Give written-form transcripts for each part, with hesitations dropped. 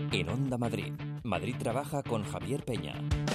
En Onda Madrid, Madrid Trabaja con Javier Peña.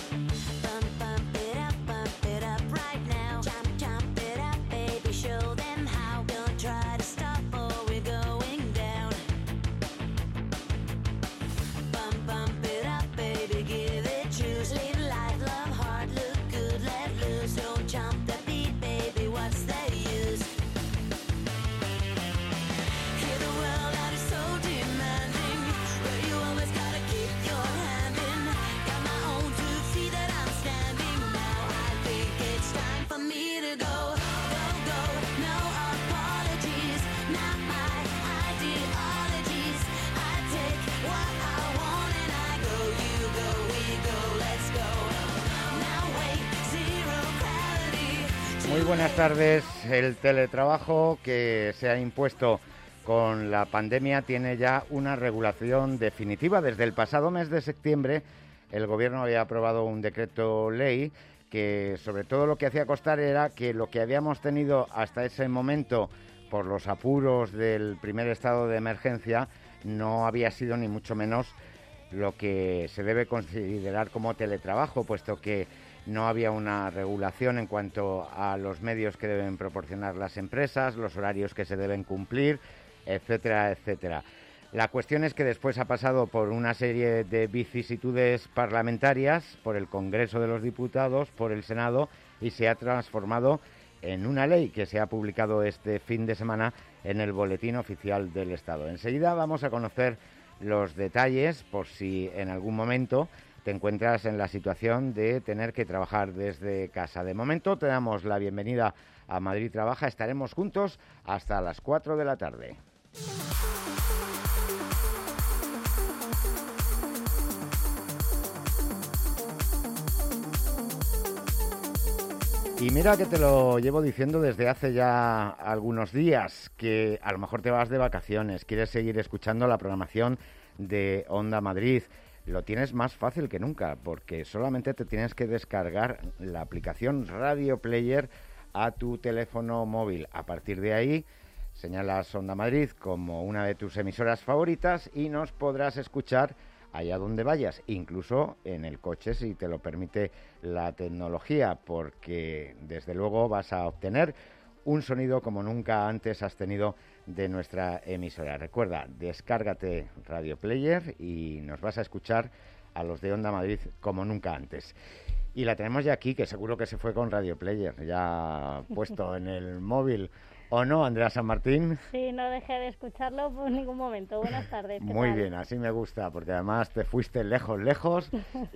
Muy buenas tardes. El teletrabajo que se ha impuesto con la pandemia tiene ya una regulación definitiva. Desde el pasado mes de septiembre el Gobierno había aprobado un decreto ley que sobre todo lo que hacía constar era que lo que habíamos tenido hasta ese momento por los apuros del primer estado de emergencia no había sido ni mucho menos lo que se debe considerar como teletrabajo, puesto que no había una regulación en cuanto a los medios que deben proporcionar las empresas, los horarios que se deben cumplir, etcétera, etcétera. La cuestión es que después ha pasado por una serie de vicisitudes parlamentarias, por el Congreso de los Diputados, por el Senado, y se ha transformado en una ley que se ha publicado este fin de semana en el Boletín Oficial del Estado. Enseguida vamos a conocer los detalles por si en algún momento te encuentras en la situación de tener que trabajar desde casa. De momento te damos la bienvenida a Madrid Trabaja. Estaremos juntos hasta las 4 de la tarde. Y mira que te lo llevo diciendo desde hace ya algunos días, que a lo mejor te vas de vacaciones, quieres seguir escuchando la programación de Onda Madrid. Lo tienes más fácil que nunca, porque solamente te tienes que descargar la aplicación Radio Player a tu teléfono móvil. A partir de ahí, señalas Onda Madrid como una de tus emisoras favoritas y nos podrás escuchar allá donde vayas, incluso en el coche, si te lo permite la tecnología, porque desde luego vas a obtener un sonido como nunca antes has tenido de nuestra emisora. Recuerda, descárgate Radio Player y nos vas a escuchar a los de Onda Madrid como nunca antes. Y la tenemos ya aquí, que seguro que se fue con Radio Player, ya puesto en el móvil. ¿O no, Andrea San Martín? Sí, no dejé de escucharlo por ningún momento. Buenas tardes. Muy bien, así me gusta, porque además te fuiste lejos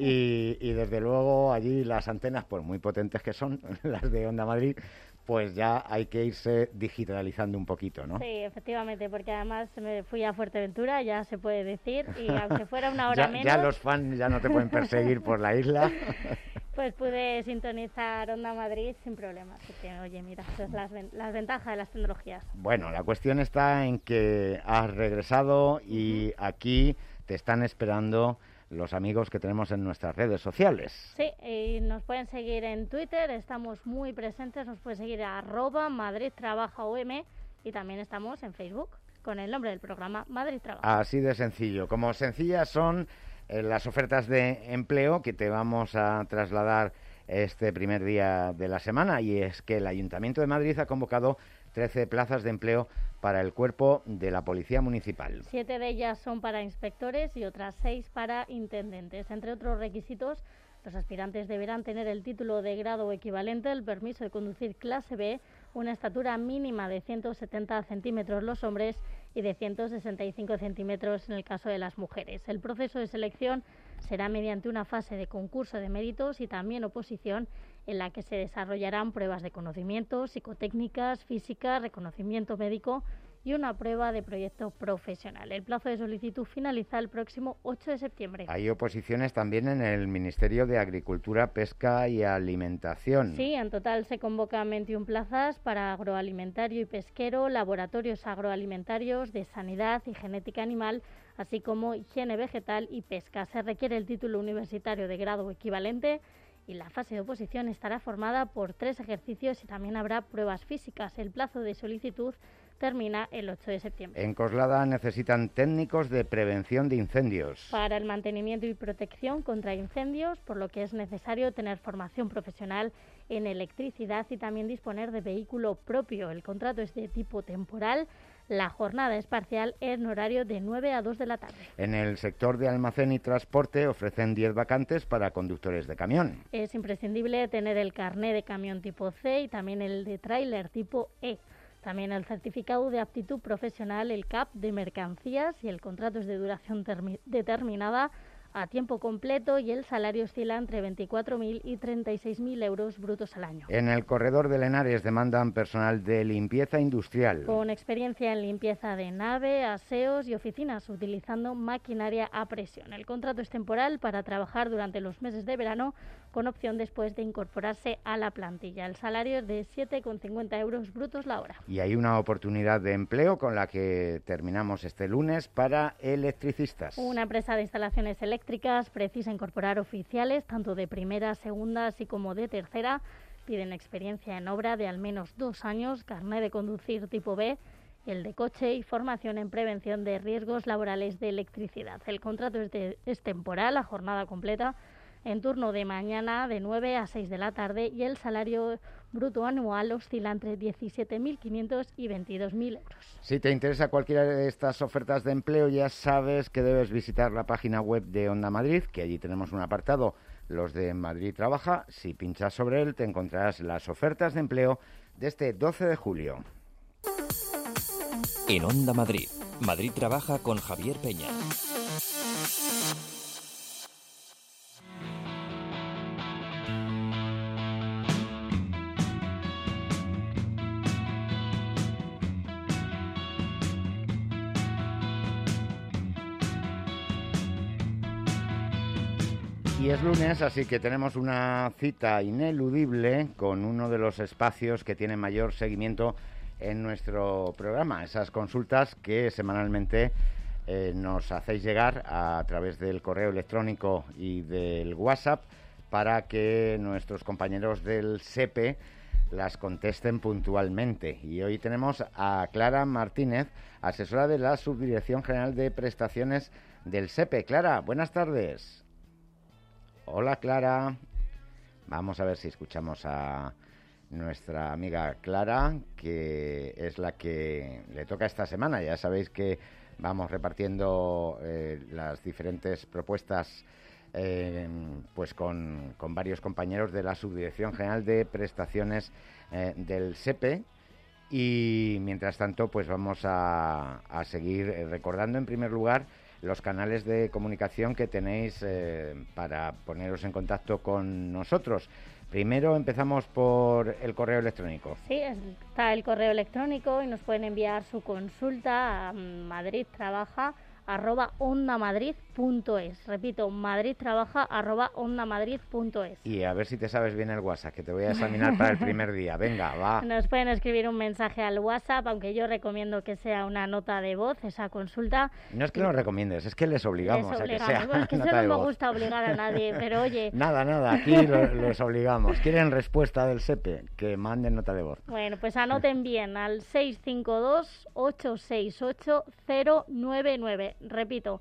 y desde luego allí las antenas, por muy potentes que son, las de Onda Madrid, pues ya hay que irse digitalizando un poquito, ¿no? Sí, efectivamente, porque además me fui a Fuerteventura, ya se puede decir, y aunque fuera una hora menos... Ya los fans ya no te pueden perseguir por la isla. Pues pude sintonizar Onda Madrid sin problema. Así que, oye, mira, eso es las ventajas de las tecnologías. Bueno, la cuestión está en que has regresado y aquí te están esperando los amigos que tenemos en nuestras redes sociales. Sí, y nos pueden seguir en Twitter, estamos muy presentes, nos pueden seguir a @MadridTrabajaOM y también estamos en Facebook con el nombre del programa Madrid Trabaja. Así de sencillo. Como sencillas son las ofertas de empleo que te vamos a trasladar este primer día de la semana, y es que el Ayuntamiento de Madrid ha convocado 13 plazas de empleo para el cuerpo de la Policía Municipal. 7 de ellas son para inspectores y otras 6 para intendentes. Entre otros requisitos, los aspirantes deberán tener el título de grado equivalente, el permiso de conducir clase B, una estatura mínima de 170 centímetros los hombres y de 165 centímetros en el caso de las mujeres. El proceso de selección será mediante una fase de concurso de méritos y también oposición, en la que se desarrollarán pruebas de conocimientos, psicotécnicas, físicas, reconocimiento médico y una prueba de proyecto profesional. El plazo de solicitud finaliza el próximo 8 de septiembre. Hay oposiciones también en el Ministerio de Agricultura, Pesca y Alimentación. Sí, en total se convocan 21 plazas para agroalimentario y pesquero, laboratorios agroalimentarios, de sanidad y genética animal, así como higiene vegetal y pesca. Se requiere el título universitario de grado equivalente y la fase de oposición estará formada por 3 ejercicios y también habrá pruebas físicas. El plazo de solicitud termina el 8 de septiembre. En Coslada necesitan técnicos de prevención de incendios. Para el mantenimiento y protección contra incendios, por lo que es necesario tener formación profesional en electricidad y también disponer de vehículo propio. El contrato es de tipo temporal. La jornada es parcial en horario de 9 a 2 de la tarde. En el sector de almacén y transporte ofrecen 10 vacantes para conductores de camión. Es imprescindible tener el carné de camión tipo C y también el de tráiler tipo E. También el certificado de aptitud profesional, el CAP de mercancías, y el contrato es de duración determinada a tiempo completo y el salario oscila entre 24.000 y 36.000 euros brutos al año. En el corredor de Henares demandan personal de limpieza industrial. Con experiencia en limpieza de nave, aseos y oficinas, utilizando maquinaria a presión. El contrato es temporal para trabajar durante los meses de verano, con opción después de incorporarse a la plantilla. El salario es de 7,50 euros brutos la hora. Y hay una oportunidad de empleo con la que terminamos este lunes para electricistas. Una empresa de instalaciones eléctricas precisa incorporar oficiales, tanto de primera, segunda, así como de tercera. Piden experiencia en obra de al menos 2 años, carné de conducir tipo B, el de coche y formación en prevención de riesgos laborales de electricidad. El contrato es temporal, a jornada completa, en turno de mañana de 9 a 6 de la tarde, y el salario bruto anual oscila entre 17.500 y 22.000 euros. Si te interesa cualquiera de estas ofertas de empleo, ya sabes que debes visitar la página web de Onda Madrid, que allí tenemos un apartado, los de Madrid Trabaja. Si pinchas sobre él, te encontrarás las ofertas de empleo de este 12 de julio. En Onda Madrid, Madrid Trabaja con Javier Peña. Y es lunes, así que tenemos una cita ineludible con uno de los espacios que tiene mayor seguimiento en nuestro programa. Esas consultas que semanalmente nos hacéis llegar a través del correo electrónico y del WhatsApp para que nuestros compañeros del SEPE las contesten puntualmente. Y hoy tenemos a Clara Martínez, asesora de la Subdirección General de Prestaciones del SEPE. Clara, buenas tardes. Hola, Clara. Vamos a ver si escuchamos a nuestra amiga Clara, que es la que le toca esta semana. Ya sabéis que vamos repartiendo las diferentes propuestas pues con varios compañeros de la Subdirección General de Prestaciones del SEPE. Y mientras tanto, pues vamos a seguir recordando en primer lugar los canales de comunicación que tenéis para poneros en contacto con nosotros. Primero empezamos por el correo electrónico. Sí, está el correo electrónico y nos pueden enviar su consulta a madridtrabaja@ondamadrid.es. Repito, madridtrabaja@ondamadrid.es. Y a ver si te sabes bien el WhatsApp, que te voy a examinar para el primer día. Venga, va. Nos pueden escribir un mensaje al WhatsApp, aunque yo recomiendo que sea una nota de voz, esa consulta. No es que nos recomiendes, es que les obligamos a que sea bueno, es que nota eso de no me voz. gusta obligar a nadie, pero oye... Nada, aquí les obligamos. ¿Quieren respuesta del SEPE? Que manden nota de voz. Bueno, pues anoten bien al 652-868-099. Repito,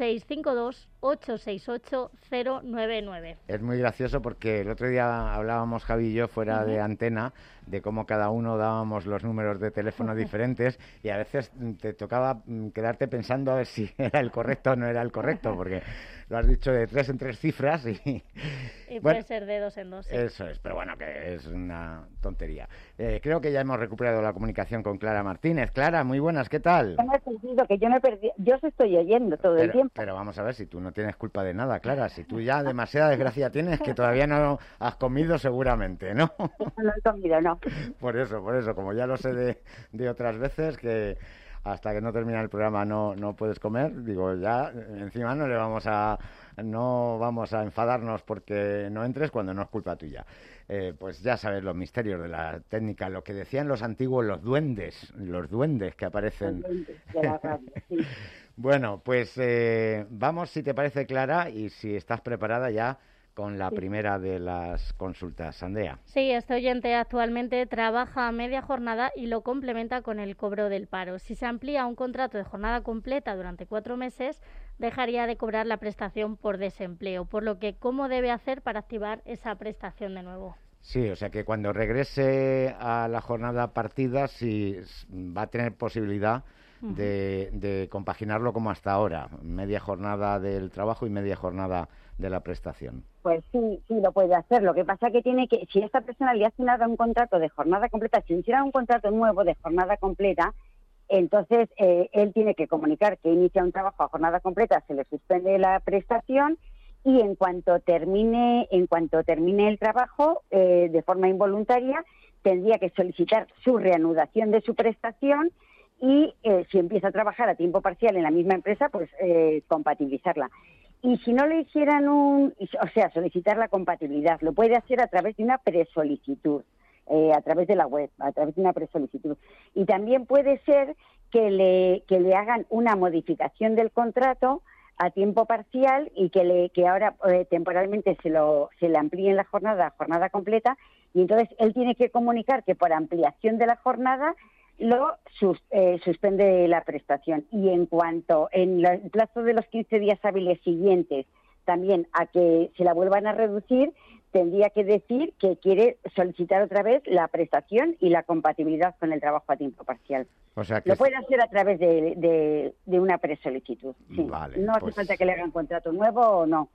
652-868-099. Es muy gracioso porque el otro día hablábamos Javi y yo fuera de antena de cómo cada uno dábamos los números de teléfono diferentes, y a veces te tocaba quedarte pensando a ver si era el correcto o no era el correcto, porque lo has dicho de 3 en 3 cifras y Y bueno, puede ser de 2 en 2. Sí. Eso es, pero bueno, que es una tontería. Creo que ya hemos recuperado la comunicación con Clara Martínez. Clara, muy buenas, ¿qué tal? Que yo me perdí, yo os estoy oyendo todo el tiempo. Pero vamos a ver, si tú no tienes culpa de nada, Clara, si tú ya demasiada desgracia tienes, que todavía no has comido seguramente, ¿no? No he comido, no. Por eso, como ya lo sé de otras veces, que hasta que no termina el programa no puedes comer, digo, ya encima no vamos a enfadarnos porque no entres cuando no es culpa tuya. Pues ya sabes los misterios de la técnica, lo que decían los antiguos, los duendes que aparecen. De la radio, sí. Bueno, pues vamos, si te parece, Clara, y si estás preparada ya con la primera de las consultas. Andrea. Sí, este oyente actualmente trabaja a media jornada y lo complementa con el cobro del paro. Si se amplía un contrato de jornada completa durante 4 meses, dejaría de cobrar la prestación por desempleo, por lo que ¿cómo debe hacer para activar esa prestación de nuevo? Sí, o sea que cuando regrese a la jornada partida, sí va a tener posibilidad de compaginarlo como hasta ahora, media jornada del trabajo y media jornada de la prestación. Pues sí, lo puede hacer. Lo que pasa es que si esta persona le hace nada un contrato de jornada completa, si hiciera un contrato nuevo de jornada completa, entonces él tiene que comunicar que inicia un trabajo a jornada completa, se le suspende la prestación y en cuanto termine el trabajo de forma involuntaria, tendría que solicitar su reanudación de su prestación y si empieza a trabajar a tiempo parcial en la misma empresa, pues compatibilizarla. Y si no le hicieran solicitar la compatibilidad, lo puede hacer a través de una presolicitud, a través de la web, a través de una presolicitud. Y también puede ser que le hagan una modificación del contrato a tiempo parcial y que ahora temporalmente se le amplíen la jornada a jornada completa, y entonces él tiene que comunicar que por ampliación de la jornada lo suspende la prestación. Y en cuanto en el plazo de los 15 días hábiles siguientes también a que se la vuelvan a reducir, tendría que decir que quiere solicitar otra vez la prestación y la compatibilidad con el trabajo a tiempo parcial. O sea que lo puede hacer a través de una presolicitud. Sí. Vale, no hace falta que le hagan contrato nuevo o no.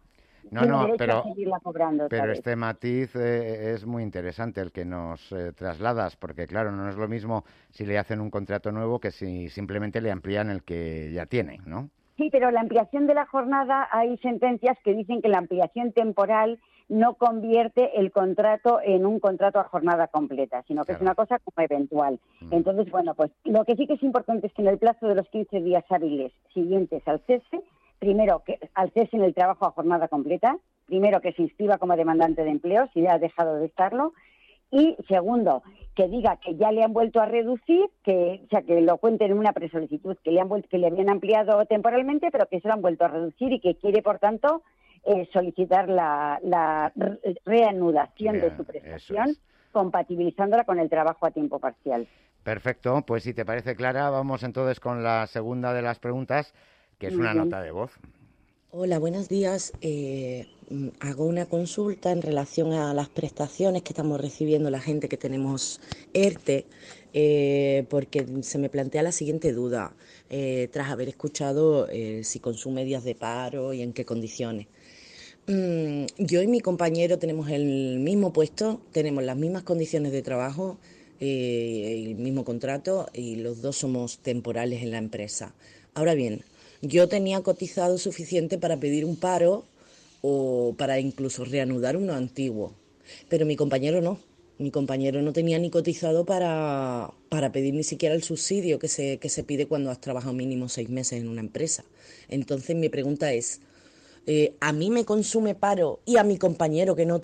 Pero este matiz es muy interesante el que nos trasladas, porque claro, no es lo mismo si le hacen un contrato nuevo que si simplemente le amplían el que ya tiene, ¿no? Sí, pero la ampliación de la jornada, hay sentencias que dicen que la ampliación temporal no convierte el contrato en un contrato a jornada completa, sino que es una cosa como eventual. Entonces, bueno, pues lo que sí que es importante es que en el plazo de los 15 días hábiles siguientes al cese, primero, que al cese en el trabajo a jornada completa, primero que se inscriba como demandante de empleo, si ya ha dejado de estarlo, y segundo, que diga que ya le han vuelto a reducir, que lo cuente en una presolicitud, que le habían ampliado temporalmente, pero que se lo han vuelto a reducir y que quiere, por tanto, solicitar la reanudación de su prestación, compatibilizándola con el trabajo a tiempo parcial. Perfecto, pues si te parece, Clara, vamos entonces con la segunda de las preguntas, que es una nota de voz. Hola, buenos días. Hago una consulta en relación a las prestaciones que estamos recibiendo la gente que tenemos ERTE, porque se me plantea la siguiente duda, tras haber escuchado si consume días de paro y en qué condiciones. Yo y mi compañero tenemos el mismo puesto, tenemos las mismas condiciones de trabajo, el mismo contrato, y los dos somos temporales en la empresa. Ahora bien, yo tenía cotizado suficiente para pedir un paro o para incluso reanudar uno antiguo, pero mi compañero no. Mi compañero no tenía ni cotizado para pedir ni siquiera el subsidio que se pide cuando has trabajado mínimo 6 meses en una empresa. Entonces mi pregunta es, ¿a mí me consume paro y a mi compañero que no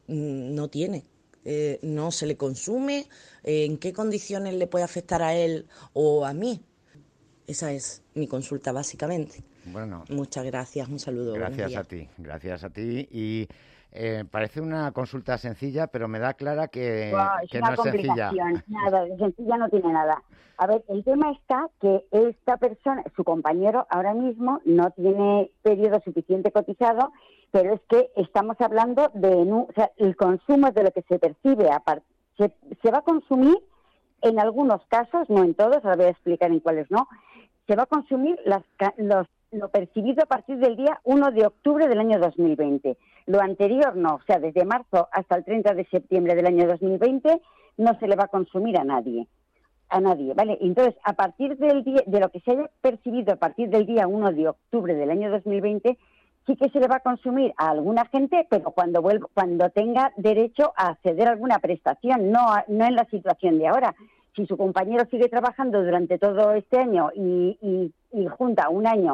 se le consume? ¿En qué condiciones le puede afectar a él o a mí? Esa es mi consulta básicamente. Bueno, muchas gracias, un saludo. Gracias a ti. Y parece una consulta sencilla, pero me da clara que no es sencilla. Nada, de sencilla no tiene nada. A ver, el tema está que esta persona, su compañero, ahora mismo no tiene periodo suficiente cotizado, pero es que estamos hablando el consumo de lo que se percibe, se va a consumir en algunos casos, no en todos, ahora voy a explicar en cuáles no, se va a consumir lo percibido a partir del día 1 de octubre del año 2020. Lo anterior no, o sea, desde marzo hasta el 30 de septiembre del año 2020 no se le va a consumir a nadie, ¿vale? Entonces, a partir de lo que se haya percibido a partir del día 1 de octubre del año 2020, sí que se le va a consumir a alguna gente, pero cuando tenga derecho a acceder a alguna prestación, no en la situación de ahora. Si su compañero sigue trabajando durante todo este año y junta un año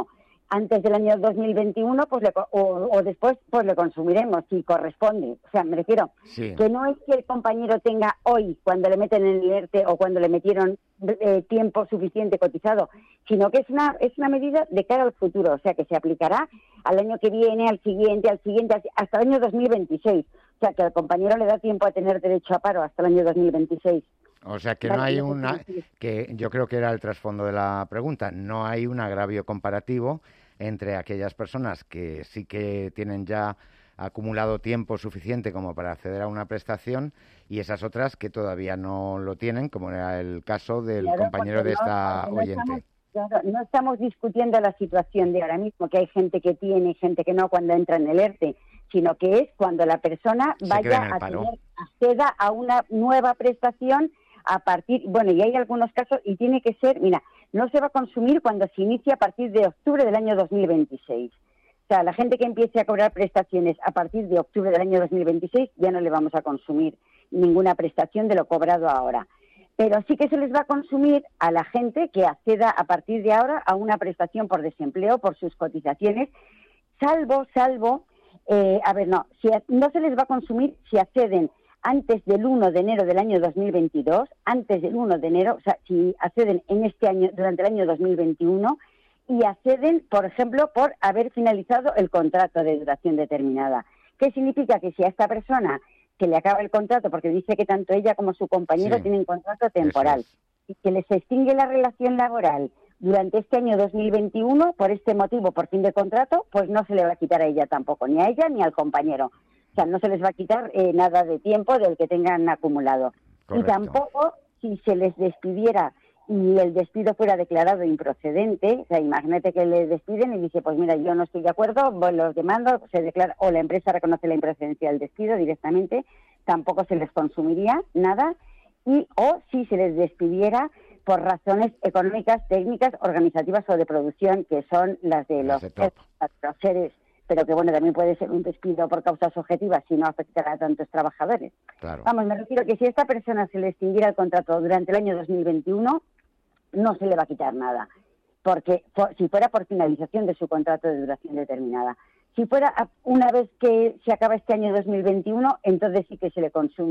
antes del año 2021, pues o después, pues le consumiremos, si corresponde. O sea, me refiero que no es que el compañero tenga hoy, cuando le meten en el ERTE o cuando le metieron tiempo suficiente cotizado, sino que es una medida de cara al futuro, o sea, que se aplicará al año que viene, al siguiente, hasta el año 2026. O sea, que al compañero le da tiempo a tener derecho a paro hasta el año 2026. O sea, que no hay que yo creo que era el trasfondo de la pregunta, no hay un agravio comparativo entre aquellas personas que sí que tienen ya acumulado tiempo suficiente como para acceder a una prestación y esas otras que todavía no lo tienen, como era el caso del compañero de esta oyente. No estamos discutiendo la situación de ahora mismo, que hay gente que tiene y gente que no cuando entra en el ERTE, sino que es cuando la persona acceda a una nueva prestación a partir, y hay algunos casos, y tiene que ser, no se va a consumir cuando se inicia a partir de octubre del año 2026. O sea, la gente que empiece a cobrar prestaciones a partir de octubre del año 2026 ya no le vamos a consumir ninguna prestación de lo cobrado ahora. Pero sí que se les va a consumir a la gente que acceda a partir de ahora a una prestación por desempleo, por sus cotizaciones, salvo, no se les va a consumir si acceden antes del 1 de enero del año 2022, antes del 1 de enero, o sea, si acceden en este año, durante el año 2021, y acceden, por ejemplo, por haber finalizado el contrato de duración determinada. ¿Qué significa? Que si a esta persona que le acaba el contrato, porque dice que tanto ella como su compañero tienen contrato temporal, y que les extingue la relación laboral durante este año 2021, por este motivo, por fin de contrato, pues no se le va a quitar a ella tampoco, ni a ella ni al compañero. O sea, no se les va a quitar nada de tiempo del que tengan acumulado. Correcto. Y tampoco, si se les despidiera y el despido fuera declarado improcedente, o sea, imagínate que le despiden y dice, pues mira, yo no estoy de acuerdo, los demando, se declara, o la empresa reconoce la improcedencia del despido directamente, tampoco se les consumiría nada, o si se les despidiera por razones económicas, técnicas, organizativas o de producción, que son las de los seres, pero que también puede ser un despido por causas objetivas si no afectará a tantos trabajadores. Claro. Vamos, me refiero que si a esta persona se le extinguiera el contrato durante el año 2021, no se le va a quitar nada, porque si fuera por finalización de su contrato de duración determinada. Si fuera una vez que se acaba este año 2021, entonces sí que se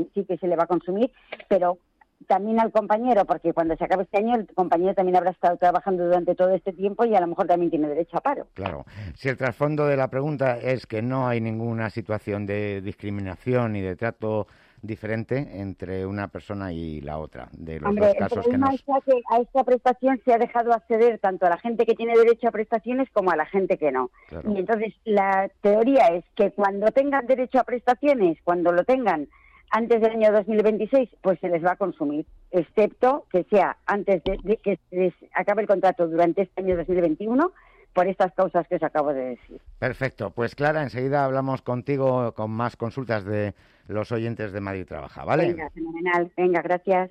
le va a consumir, pero también al compañero, porque cuando se acabe este año el compañero también habrá estado trabajando durante todo este tiempo y a lo mejor también tiene derecho a paro. Claro. Si el trasfondo de la pregunta es que no hay ninguna situación de discriminación ni de trato diferente entre una persona y la otra, de los dos casos que nos... Es que a esta prestación se ha dejado acceder tanto a la gente que tiene derecho a prestaciones como a la gente que no. Claro. Y entonces la teoría es que cuando tengan derecho a prestaciones, cuando lo tengan antes del año 2026, pues se les va a consumir, excepto que sea antes de que se acabe el contrato durante este año 2021, por estas causas que os acabo de decir. Perfecto. Pues Clara, enseguida hablamos contigo con más consultas de los oyentes de Madrid Trabaja, ¿vale? Venga, fenomenal. Venga, gracias.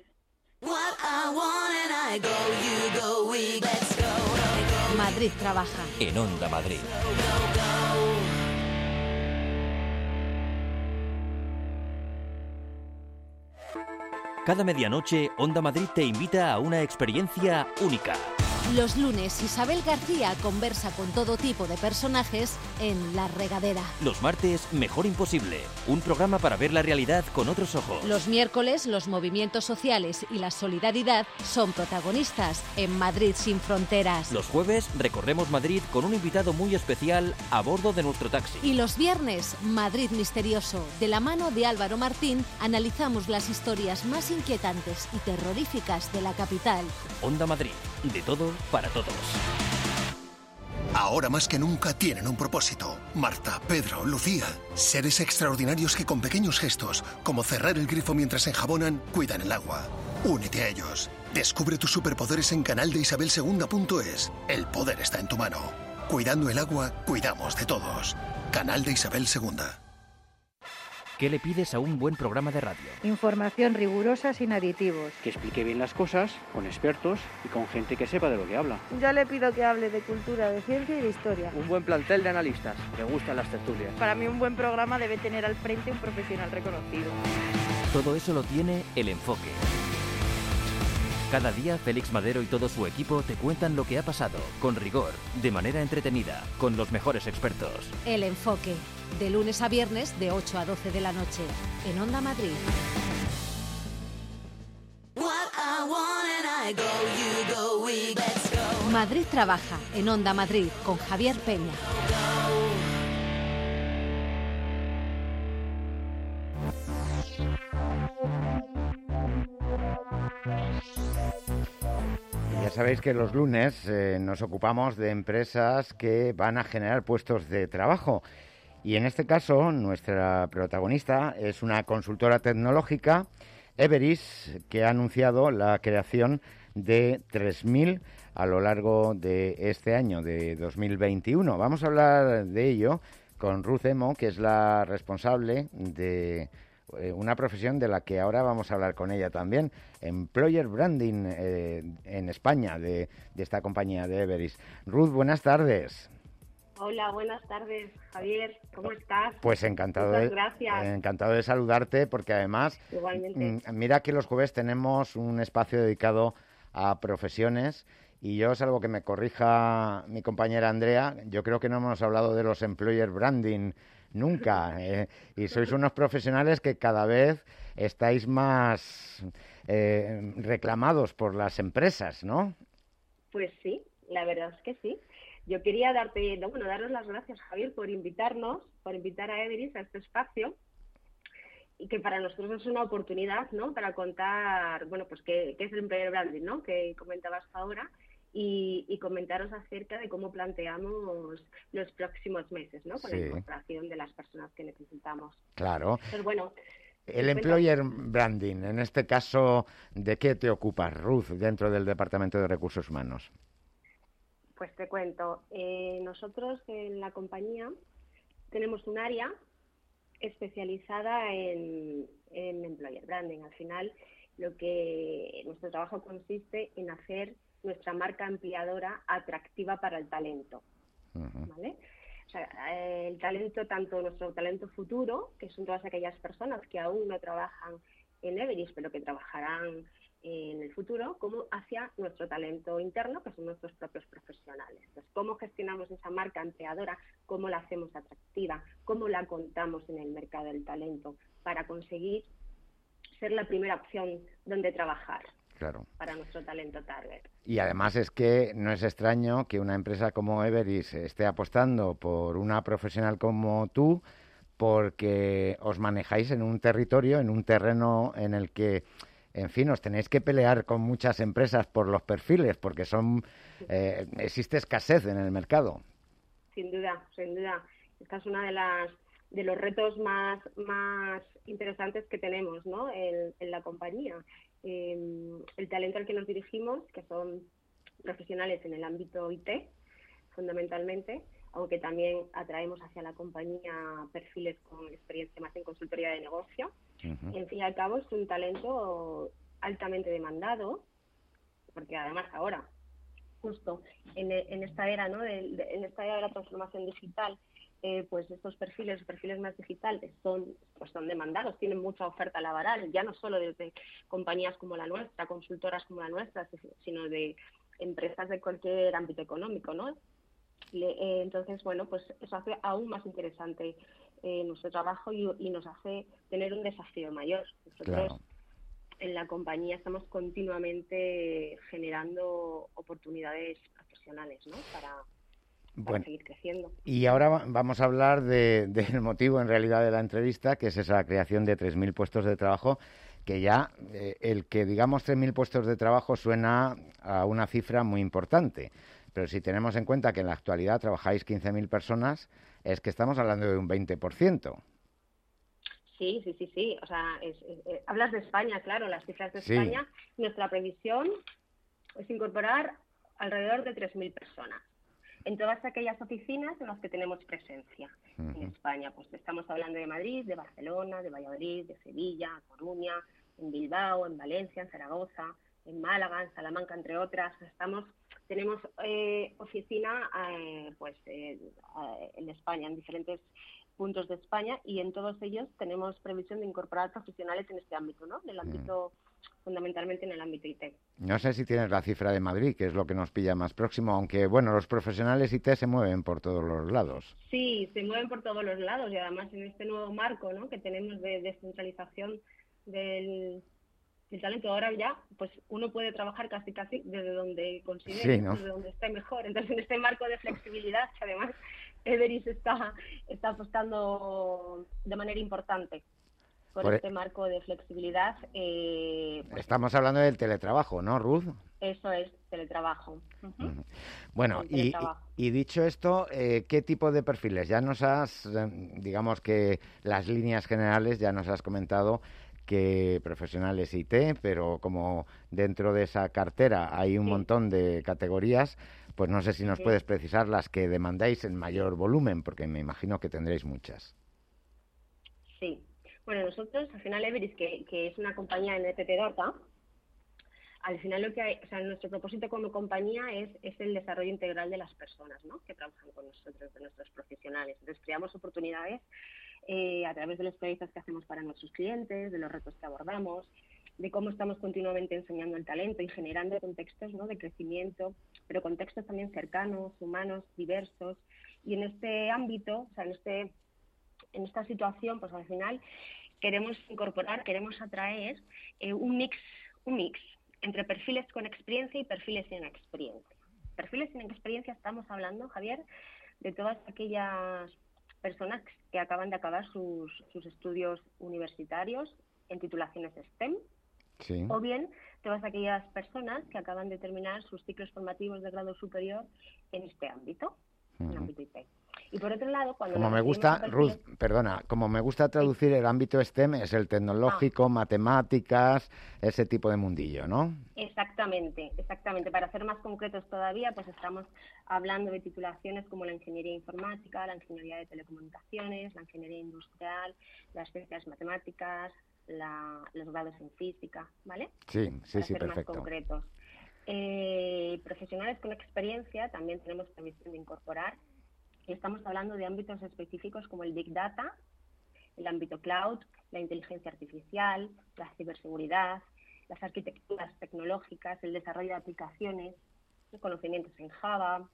Madrid Trabaja. En Onda Madrid. Cada medianoche, Onda Madrid te invita a una experiencia única. Los lunes, Isabel García conversa con todo tipo de personajes en La Regadera. Los martes, Mejor Imposible, un programa para ver la realidad con otros ojos. Los miércoles, los movimientos sociales y la solidaridad son protagonistas en Madrid sin fronteras. Los jueves, recorremos Madrid con un invitado muy especial a bordo de nuestro taxi. Y los viernes, Madrid Misterioso. De la mano de Álvaro Martín, analizamos las historias más inquietantes y terroríficas de la capital. Onda Madrid, de todo para todos. Ahora más que nunca tienen un propósito. Marta, Pedro, Lucía. Seres extraordinarios que con pequeños gestos, como cerrar el grifo mientras enjabonan, cuidan el agua. Únete a ellos. Descubre tus superpoderes en canaldeisabelsegunda.es. El poder está en tu mano. Cuidando el agua, cuidamos de todos. Canal de Isabel II. ¿Qué le pides a un buen programa de radio? Información rigurosa sin aditivos. Que explique bien las cosas, con expertos y con gente que sepa de lo que habla. Yo le pido que hable de cultura, de ciencia y de historia. Un buen plantel de analistas, que gustan las tertulias. Para mí un buen programa debe tener al frente un profesional reconocido. Todo eso lo tiene El Enfoque. Cada día, Félix Madero y todo su equipo te cuentan lo que ha pasado, con rigor, de manera entretenida, con los mejores expertos. El Enfoque, de lunes a viernes de 8 a 12 de la noche, en Onda Madrid. Madrid trabaja, en Onda Madrid, con Javier Peña. Ya sabéis que los lunes nos ocupamos de empresas que van a generar puestos de trabajo. Y en este caso, nuestra protagonista es una consultora tecnológica, Everis, que ha anunciado la creación de 3.000 a lo largo de este año, de 2021. Vamos a hablar de ello con Ruth Emo, que es la responsable de una profesión de la que ahora vamos a hablar con ella también, Employer Branding en España, de esta compañía de Everis. Ruth, buenas tardes. Hola, buenas tardes, Javier. ¿Cómo estás? Pues encantado. Muchas gracias. Encantado de saludarte, porque además, igualmente, mira que los jueves tenemos un espacio dedicado a profesiones y yo, salvo que me corrija mi compañera Andrea, yo creo que no hemos hablado de los Employer Branding nunca. Y sois unos profesionales que cada vez estáis más reclamados por las empresas, ¿no? Pues sí, la verdad es que sí. Yo quería daros las gracias, Javier, por invitar a Everis a este espacio, y que para nosotros es una oportunidad, ¿no?, para contar, bueno, pues qué es el Employer Branding, ¿no?, que comentabas ahora, y comentaros acerca de cómo planteamos los próximos meses, ¿no?, con la incorporación de las personas que necesitamos. Claro. Pues bueno, el Employer Branding, en este caso, ¿de qué te ocupas, Ruth, dentro del Departamento de Recursos Humanos? Pues te cuento. Nosotros en la compañía tenemos un área especializada en Employer Branding. Al final, nuestro trabajo consiste en hacer nuestra marca empleadora atractiva para el talento, ¿vale? O sea, el talento, tanto nuestro talento futuro, que son todas aquellas personas que aún no trabajan en Everis, pero que trabajarán en el futuro, como hacia nuestro talento interno, que son nuestros propios profesionales. Entonces, ¿cómo gestionamos esa marca empleadora? ¿Cómo la hacemos atractiva? ¿Cómo la contamos en el mercado del talento para conseguir ser la primera opción donde trabajar? Claro. Para nuestro talento target. Y además es que no es extraño que una empresa como Everis esté apostando por una profesional como tú, porque os manejáis en un territorio, en un terreno en el que, en fin, os tenéis que pelear con muchas empresas por los perfiles, porque existe escasez en el mercado. Sin duda, sin duda. Esta es una de los retos más interesantes que tenemos, ¿no?, en la compañía. El talento al que nos dirigimos, que son profesionales en el ámbito IT, fundamentalmente, aunque también atraemos hacia la compañía perfiles con experiencia más en consultoría de negocio. En fin y al cabo, es un talento altamente demandado, porque además ahora, justo en esta era, ¿no?, en esta era de la transformación digital, pues estos perfiles más digitales son demandados, tienen mucha oferta laboral, ya no solo desde compañías como la nuestra, consultoras como la nuestra, sino de empresas de cualquier ámbito económico, ¿no? Entonces, bueno, pues eso hace aún más interesante nuestro trabajo y nos hace tener un desafío mayor. Nosotros en la compañía estamos continuamente generando oportunidades profesionales, ¿no?, para seguir creciendo. Y ahora vamos a hablar del motivo, en realidad, de la entrevista, que es esa creación de 3.000 puestos de trabajo, que ya el que digamos 3.000 puestos de trabajo suena a una cifra muy importante. Pero si tenemos en cuenta que en la actualidad trabajáis 15.000 personas, es que estamos hablando de un 20%. Sí. O sea, hablas de España, claro, las cifras de España. Nuestra previsión es incorporar alrededor de 3.000 personas en todas aquellas oficinas en las que tenemos presencia en España. Pues estamos hablando de Madrid, de Barcelona, de Valladolid, de Sevilla, Coruña, en Bilbao, en Valencia, en Zaragoza, en Málaga, en Salamanca, entre otras. Tenemos oficina en España, en diferentes puntos de España, y en todos ellos tenemos previsión de incorporar profesionales en este ámbito, ¿no?, del ámbito fundamentalmente en el ámbito IT. No sé si tienes la cifra de Madrid, que es lo que nos pilla más próximo, aunque, bueno, los profesionales IT se mueven por todos los lados. Sí, se mueven por todos los lados y además en este nuevo marco, ¿no?, que tenemos de descentralización del talento, ahora ya pues uno puede trabajar casi desde donde considere, sí, ¿no?, desde donde esté mejor. Entonces, en este marco de flexibilidad, que además Everis está apostando de manera importante por este marco de flexibilidad. Pues estamos hablando del teletrabajo, ¿no, Ruth? Eso es, teletrabajo. Uh-huh. Bueno, y dicho esto, ¿qué tipo de perfiles? Ya nos has, digamos que las líneas generales, ya nos has comentado que profesionales IT, pero como dentro de esa cartera hay un montón de categorías, pues no sé si nos puedes precisar las que demandáis en mayor volumen, porque me imagino que tendréis muchas. Sí. Bueno, nosotros, al final, Everis, que es una compañía en NTT Data, al final lo que hay, o sea, nuestro propósito como compañía es el desarrollo integral de las personas, ¿no?, que trabajan con nosotros, de nuestros profesionales. Entonces, creamos oportunidades a través de los proyectos que hacemos para nuestros clientes, de los retos que abordamos, de cómo estamos continuamente enseñando el talento y generando contextos, ¿no?, de crecimiento, pero contextos también cercanos, humanos, diversos. Y en este ámbito, o sea, en esta situación, pues al final queremos atraer un mix entre perfiles con experiencia y perfiles sin experiencia. Perfiles sin experiencia, estamos hablando, Javier, de todas aquellas personas que acaban de acabar sus estudios universitarios en titulaciones STEM, sí, o bien todas aquellas personas que acaban de terminar sus ciclos formativos de grado superior en este ámbito, en el ámbito IT. Y por otro lado, cuando como me gusta, Ruth, perdona, como me gusta traducir el ámbito STEM, es el tecnológico, matemáticas, ese tipo de mundillo, ¿no? Exactamente. Para ser más concretos todavía, pues estamos hablando de titulaciones como la ingeniería informática, la ingeniería de telecomunicaciones, la ingeniería industrial, las ciencias matemáticas, los grados en física, ¿vale? Sí, para ser perfecto. Más concretos. Profesionales con experiencia también tenemos previsión de incorporar. Y estamos hablando de ámbitos específicos como el Big Data, el ámbito Cloud, la inteligencia artificial, la ciberseguridad, las arquitecturas tecnológicas, el desarrollo de aplicaciones, los conocimientos en Java.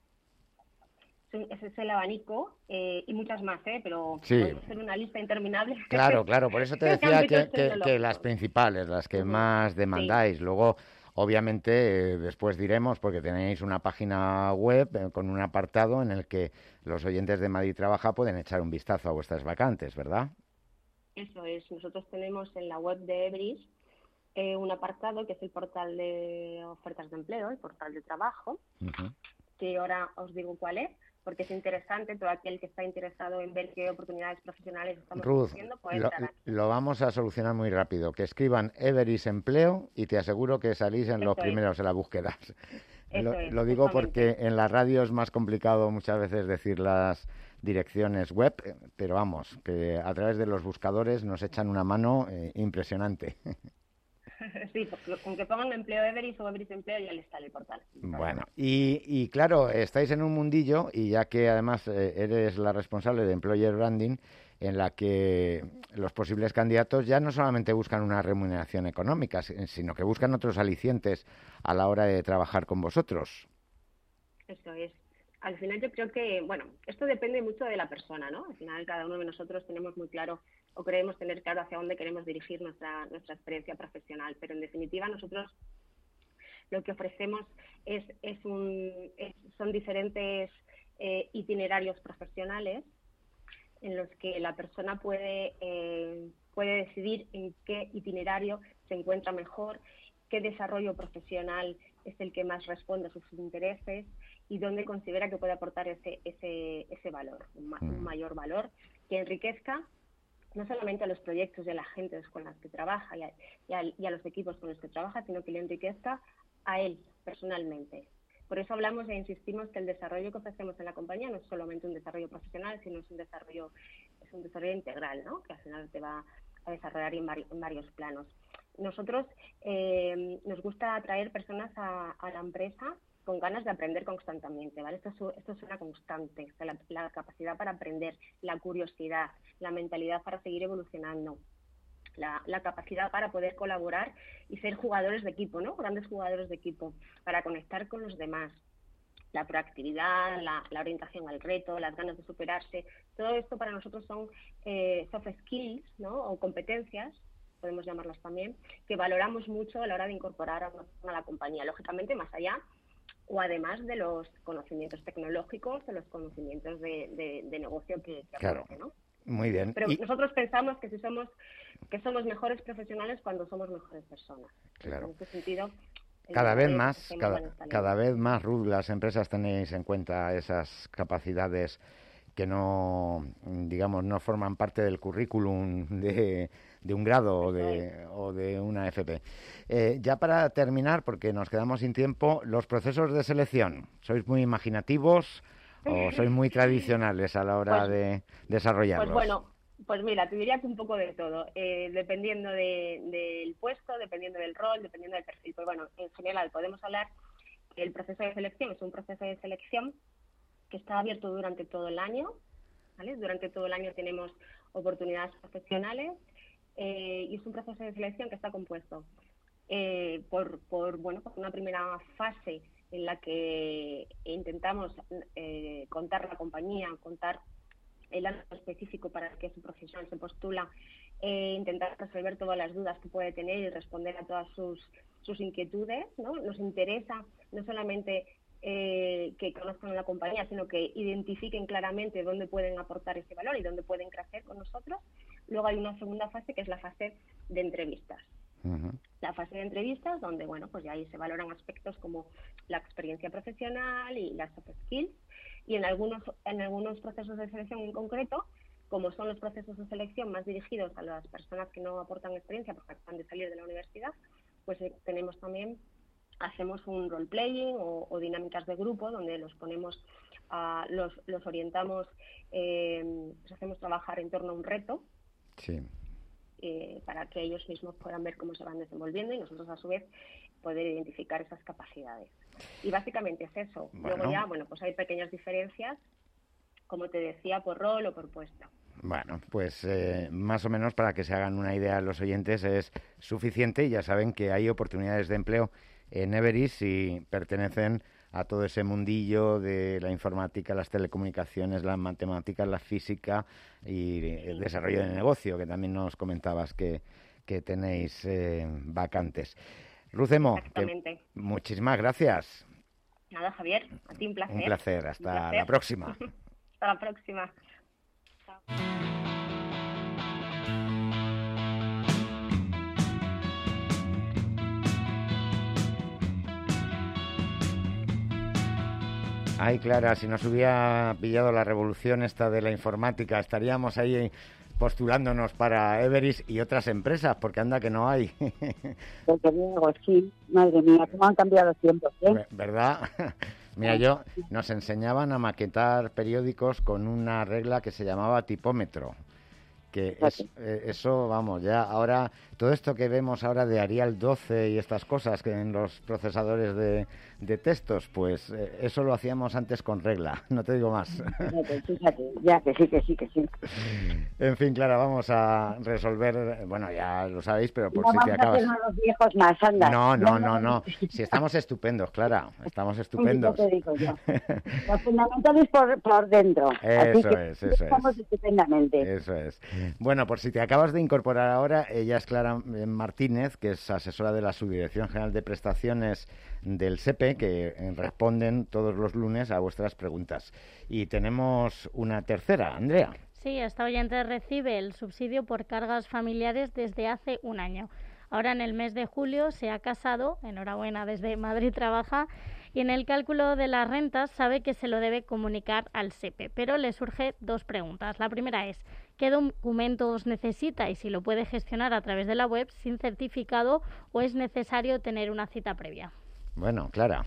Ese es el abanico y muchas más, pero puede ser una lista interminable. Claro, por eso te decía que las principales, las que más demandáis. Sí. Luego, obviamente, después diremos, porque tenéis una página web con un apartado en el que los oyentes de Madrid Trabaja pueden echar un vistazo a vuestras vacantes, ¿verdad? Eso es. Nosotros tenemos en la web de Everis un apartado que es el portal de ofertas de empleo, el portal de trabajo, que ahora os digo cuál es, porque es interesante, todo aquel que está interesado en ver qué oportunidades profesionales estamos ofreciendo puede entrar aquí. Lo vamos a solucionar muy rápido, que escriban Everis Empleo y te aseguro que salís en los primeros en las búsquedas. Lo digo porque en la radio es más complicado muchas veces decir las direcciones web, pero vamos, que a través de los buscadores nos echan una mano impresionante. Sí, porque con que pongan empleo Everis o Everis Empleo ya les sale el portal. Bueno, y claro, estáis en un mundillo, y ya que además eres la responsable de Employer Branding, en la que los posibles candidatos ya no solamente buscan una remuneración económica, sino que buscan otros alicientes a la hora de trabajar con vosotros. Eso es. Al final yo creo que, bueno, esto depende mucho de la persona, ¿no? Al final cada uno de nosotros tenemos muy claro o creemos tener claro hacia dónde queremos dirigir nuestra experiencia profesional, pero en definitiva nosotros lo que ofrecemos son diferentes itinerarios profesionales en los que la persona puede decidir en qué itinerario se encuentra mejor, qué desarrollo profesional es el que más responde a sus intereses y dónde considera que puede aportar ese valor, un mayor valor que enriquezca no solamente a los proyectos y a la gente con las que trabaja y a los equipos con los que trabaja, sino que le enriquezca a él personalmente. Por eso hablamos e insistimos que el desarrollo que ofrecemos en la compañía no es solamente un desarrollo profesional, sino es un desarrollo integral, ¿no? Que al final te va a desarrollar en varios planos. Nosotros nos gusta atraer personas a la empresa con ganas de aprender constantemente, ¿vale? Esto es una constante, o sea, la capacidad para aprender, la curiosidad, la mentalidad para seguir evolucionando. la capacidad para poder colaborar y ser jugadores de equipo, ¿no? Grandes jugadores de equipo, para conectar con los demás. La proactividad, la orientación al reto, las ganas de superarse, todo esto para nosotros son soft skills, ¿no? O competencias, podemos llamarlas también, que valoramos mucho a la hora de incorporar a la compañía, lógicamente más allá o además de los conocimientos tecnológicos, de los conocimientos de negocio que claro. aporte, ¿no? Muy bien. Pero nosotros pensamos que somos mejores profesionales cuando somos mejores personas. Claro. En este sentido, cada vez más, Ruth, las empresas tenéis en cuenta esas capacidades que no, digamos, no forman parte del currículum de un grado o de una FP. Ya para terminar, porque nos quedamos sin tiempo, los procesos de selección, ¿sois muy imaginativos o sois muy tradicionales a la hora de desarrollarlos? Pues bueno, pues mira, te diría que un poco de todo, dependiendo del puesto, dependiendo del rol, dependiendo del perfil. Pues bueno, en general podemos hablar que el proceso de selección es un proceso de selección que está abierto durante todo el año, ¿vale? Durante todo el año tenemos oportunidades profesionales y es un proceso de selección que está compuesto por una primera fase en la que intentamos contar la compañía, contar el ámbito específico para el que su profesional se postula, intentar resolver todas las dudas que puede tener y responder a todas sus inquietudes, ¿no? Nos interesa no solamente que conozcan la compañía, sino que identifiquen claramente dónde pueden aportar ese valor y dónde pueden crecer con nosotros. Luego hay una segunda fase que es la fase de entrevistas. Uh-huh. La fase de entrevistas donde, bueno, pues ya ahí se valoran aspectos como la experiencia profesional y las soft skills, y en algunos procesos de selección en concreto, como son los procesos de selección más dirigidos a las personas que no aportan experiencia porque acaban de salir de la universidad, pues hacemos un role-playing o dinámicas de grupo donde los ponemos, los orientamos, los hacemos trabajar en torno a un reto. Sí. Para que ellos mismos puedan ver cómo se van desenvolviendo y nosotros a su vez poder identificar esas capacidades. Y básicamente es eso. Bueno. Luego ya, pues hay pequeñas diferencias, como te decía, por rol o por puesto. Bueno, pues más o menos para que se hagan una idea los oyentes es suficiente y ya saben que hay oportunidades de empleo en Everis si pertenecen a todo ese mundillo de la informática, las telecomunicaciones, las matemáticas, la física y el desarrollo de negocio, que también nos comentabas que tenéis vacantes. Ruth Emo, muchísimas gracias. Nada, Javier, a ti un placer. Un placer, hasta la próxima. Hasta la próxima. Chao. Ay, Clara, si nos hubiera pillado la revolución esta de la informática, estaríamos ahí postulándonos para Everis y otras empresas, porque anda que no hay. Desde luego, sí, madre mía, cómo han cambiado los tiempos, ¿eh? ¿Verdad? Mira, nos enseñaban a maquetar periódicos con una regla que se llamaba tipómetro. Que eso, vamos, ya ahora, todo esto que vemos ahora de Arial 12 y estas cosas que en los procesadores de textos, pues eso lo hacíamos antes con regla, no te digo más. Fíjate, ya que sí. En fin, Clara, vamos a resolver, bueno, ya lo sabéis, pero por si te acabas... No los viejos más, anda. No, si estamos estupendos, Clara, estamos estupendos. Te digo yo. Lo fundamental es por dentro. Eso es. Estamos estupendamente. Eso es. Bueno, por si te acabas de incorporar ahora, ella es Clara Martínez, que es asesora de la Subdirección General de Prestaciones del SEPE, que responden todos los lunes a vuestras preguntas. Y tenemos una tercera, Andrea. Sí, esta oyente recibe el subsidio por cargas familiares desde hace un año. Ahora en el mes de julio se ha casado, enhorabuena, desde Madrid trabaja, y en el cálculo de las rentas sabe que se lo debe comunicar al SEPE, pero le surge dos preguntas. La primera es, ¿qué documentos necesita y si lo puede gestionar a través de la web sin certificado o es necesario tener una cita previa? Bueno, Clara.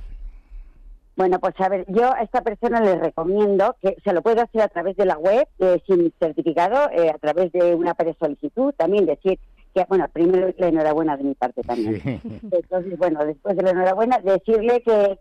Bueno, pues a ver, yo a esta persona le recomiendo que se lo pueda hacer a través de la web, sin certificado, a través de una pre-solicitud, también decir que, bueno, primero la enhorabuena de mi parte también. Sí. Entonces, bueno, después de la enhorabuena, decirle que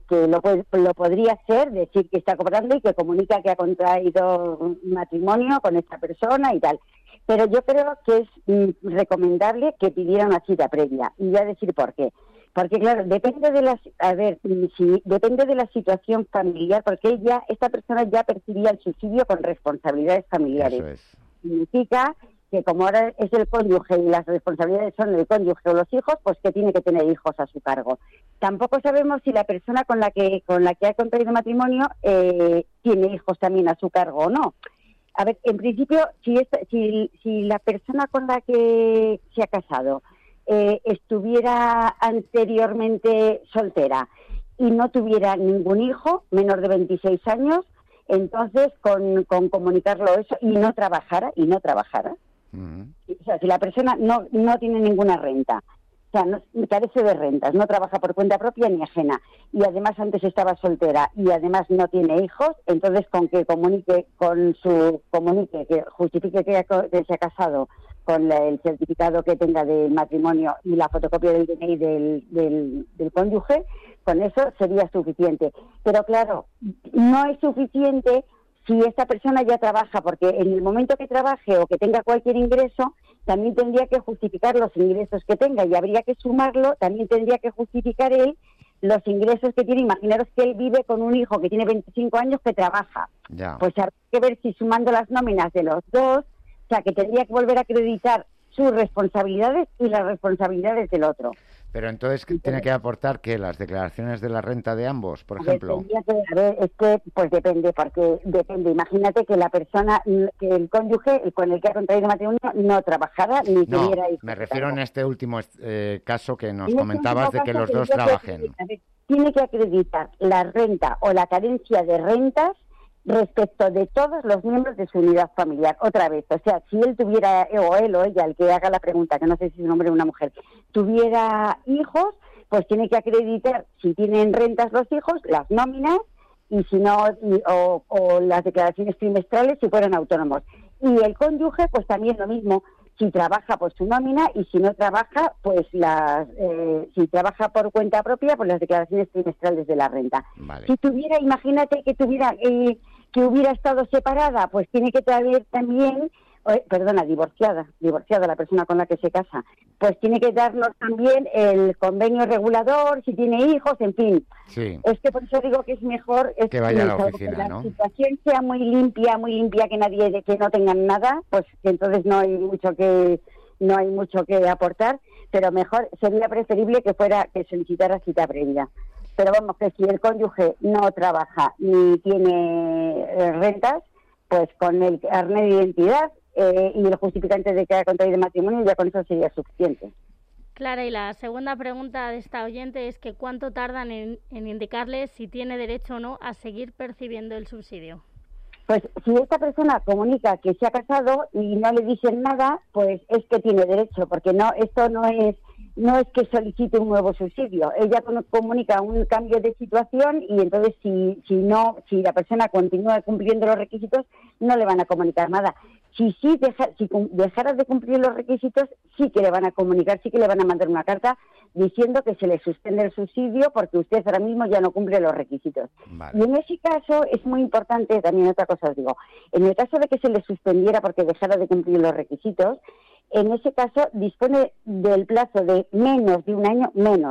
lo podría hacer, decir que está cobrando y que comunica que ha contraído un matrimonio con esta persona y tal. Pero yo creo que es recomendable que pidiera una cita previa. Y voy a decir por qué. Porque, claro, depende de depende de la situación familiar, porque esta persona ya percibía el subsidio con responsabilidades familiares. Eso es. Significa que como ahora es el cónyuge y las responsabilidades son del cónyuge o los hijos, pues que tiene que tener hijos a su cargo. Tampoco sabemos si la persona con la que ha contraído matrimonio tiene hijos también a su cargo o no. A ver, en principio, si la persona con la que se ha casado estuviera anteriormente soltera y no tuviera ningún hijo menor de 26 años, entonces con comunicarlo eso y no trabajara, o sea, si la persona no tiene ninguna renta, o sea, no, carece de rentas, no trabaja por cuenta propia ni ajena, y además antes estaba soltera y además no tiene hijos, entonces con que comunique, que justifique que se ha casado con el certificado que tenga de matrimonio y la fotocopia del DNI del cónyuge, con eso sería suficiente. Pero claro, no es suficiente si esta persona ya trabaja, porque en el momento que trabaje o que tenga cualquier ingreso, también tendría que justificar los ingresos que tenga y habría que sumarlo, también tendría que justificar él los ingresos que tiene. Imaginaros que él vive con un hijo que tiene 25 años que trabaja. Ya. Pues habrá que ver si sumando las nóminas de los dos, o sea, que tendría que volver a acreditar sus responsabilidades y las responsabilidades del otro. Pero entonces tiene que aportar que las declaraciones de la renta de ambos, por ejemplo. Es que pues depende, porque depende. Imagínate que la persona, que el cónyuge con el que ha contraído matrimonio no trabajara ni tuviera hijos. Me refiero en este último caso que nos comentabas de que los dos trabajen. Tiene que acreditar la renta o la carencia de rentas respecto de todos los miembros de su unidad familiar. Otra vez, o sea, si él tuviera, o él o ella, el que haga la pregunta, que no sé si es un hombre o una mujer, tuviera hijos, pues tiene que acreditar si tienen rentas los hijos, las nóminas, y si no, o las declaraciones trimestrales si fueran autónomos. Y el cónyuge, pues también lo mismo, si trabaja por su nómina y si no trabaja, pues si trabaja por cuenta propia, pues las declaraciones trimestrales de la renta. Vale. Si tuviera, imagínate que hubiera estado separada, pues tiene que traer también, divorciada la persona con la que se casa, pues tiene que darnos también el convenio regulador, si tiene hijos, en fin. Sí. Es que por eso digo que es mejor que vaya a la oficina, que la ¿no? situación sea muy limpia, que no tengan nada, pues que entonces no hay mucho que aportar, pero mejor sería preferible que solicitara cita previa. Pero vamos, que si el cónyuge no trabaja ni tiene rentas, pues con el carnet de identidad y el justificante de que ha contraído matrimonio, ya con eso sería suficiente. Clara, y la segunda pregunta de esta oyente es que ¿cuánto tardan en indicarle si tiene derecho o no a seguir percibiendo el subsidio? Pues si esta persona comunica que se ha casado y no le dicen nada, pues es que tiene derecho, porque esto no es que solicite un nuevo subsidio. Ella comunica un cambio de situación y entonces si la persona continúa cumpliendo los requisitos, no le van a comunicar nada. Si dejara de cumplir los requisitos, sí que le van a comunicar, sí que le van a mandar una carta diciendo que se le suspende el subsidio porque usted ahora mismo ya no cumple los requisitos. Vale. Y en ese caso es muy importante, también otra cosa os digo, en el caso de que se le suspendiera porque dejara de cumplir los requisitos, en ese caso dispone del plazo de menos de un año, menos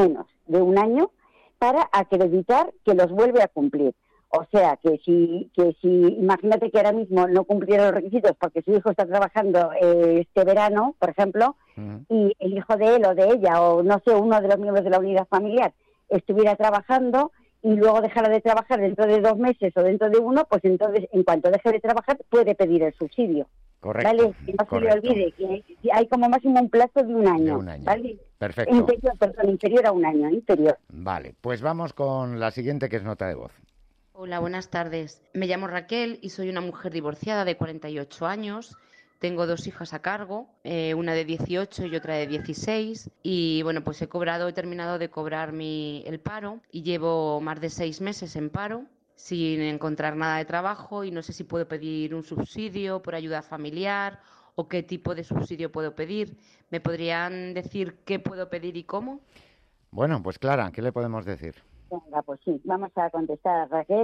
de un año, para acreditar que los vuelve a cumplir. O sea, que si imagínate que ahora mismo no cumpliera los requisitos porque su hijo está trabajando este verano, por ejemplo, y el hijo de él o de ella, o no sé, uno de los miembros de la unidad familiar, estuviera trabajando y luego dejara de trabajar dentro de 2 meses o dentro de 1, pues entonces, en cuanto deje de trabajar, puede pedir el subsidio. Correcto. ¿Vale? Que no se le olvide que hay como máximo un plazo de un año. ¿Vale? Perfecto. Inferior a un año, inferior. Vale, pues vamos con la siguiente, que es nota de voz. Hola, buenas tardes. Me llamo Raquel y soy una mujer divorciada de 48 años. Tengo 2 hijas a cargo, una de 18 y otra de 16. Y bueno, pues he terminado de cobrar el paro y llevo más de 6 meses en paro sin encontrar nada de trabajo y no sé si puedo pedir un subsidio por ayuda familiar o qué tipo de subsidio puedo pedir. ¿Me podrían decir qué puedo pedir y cómo? Bueno, pues Clara, ¿qué le podemos decir? Venga, pues sí, vamos a contestar a Raquel.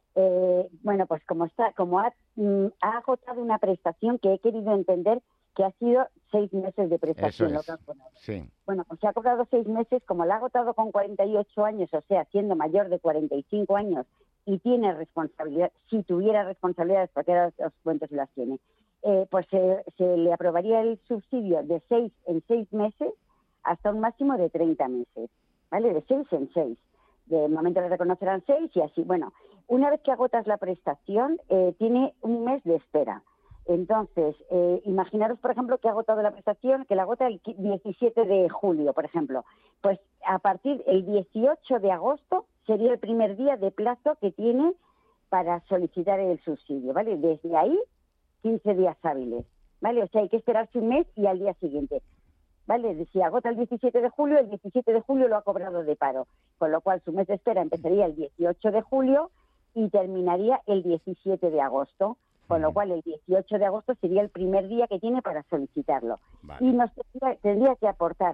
bueno, pues como ha agotado una prestación que he querido entender que ha sido 6 meses de prestación. Eso es. Lo que ha cobrado. Sí. Bueno, pues se ha cobrado 6 meses, como la ha agotado con 48 años, o sea, siendo mayor de 45 años y tiene responsabilidad, si tuviera responsabilidades, porque ahora os cuento si las tiene, pues se le aprobaría el subsidio de 6 en 6 meses hasta un máximo de 30 meses, ¿vale? De 6 en 6. De momento le reconocerán 6 y así. Bueno, una vez que agotas la prestación, tiene un mes de espera. Entonces, imaginaros, por ejemplo, que ha agotado la prestación, que la agota el 17 de julio, por ejemplo. Pues a partir del 18 de agosto sería el primer día de plazo que tiene para solicitar el subsidio, ¿vale? Desde ahí, 15 días hábiles, ¿vale? O sea, hay que esperarse un mes y al día siguiente, ¿vale? Si agota el 17 de julio, el 17 de julio lo ha cobrado de paro, con lo cual su mes de espera empezaría el 18 de julio y terminaría el 17 de agosto. Con lo cual, el 18 de agosto sería el primer día que tiene para solicitarlo. Vale. Y nos tendría que aportar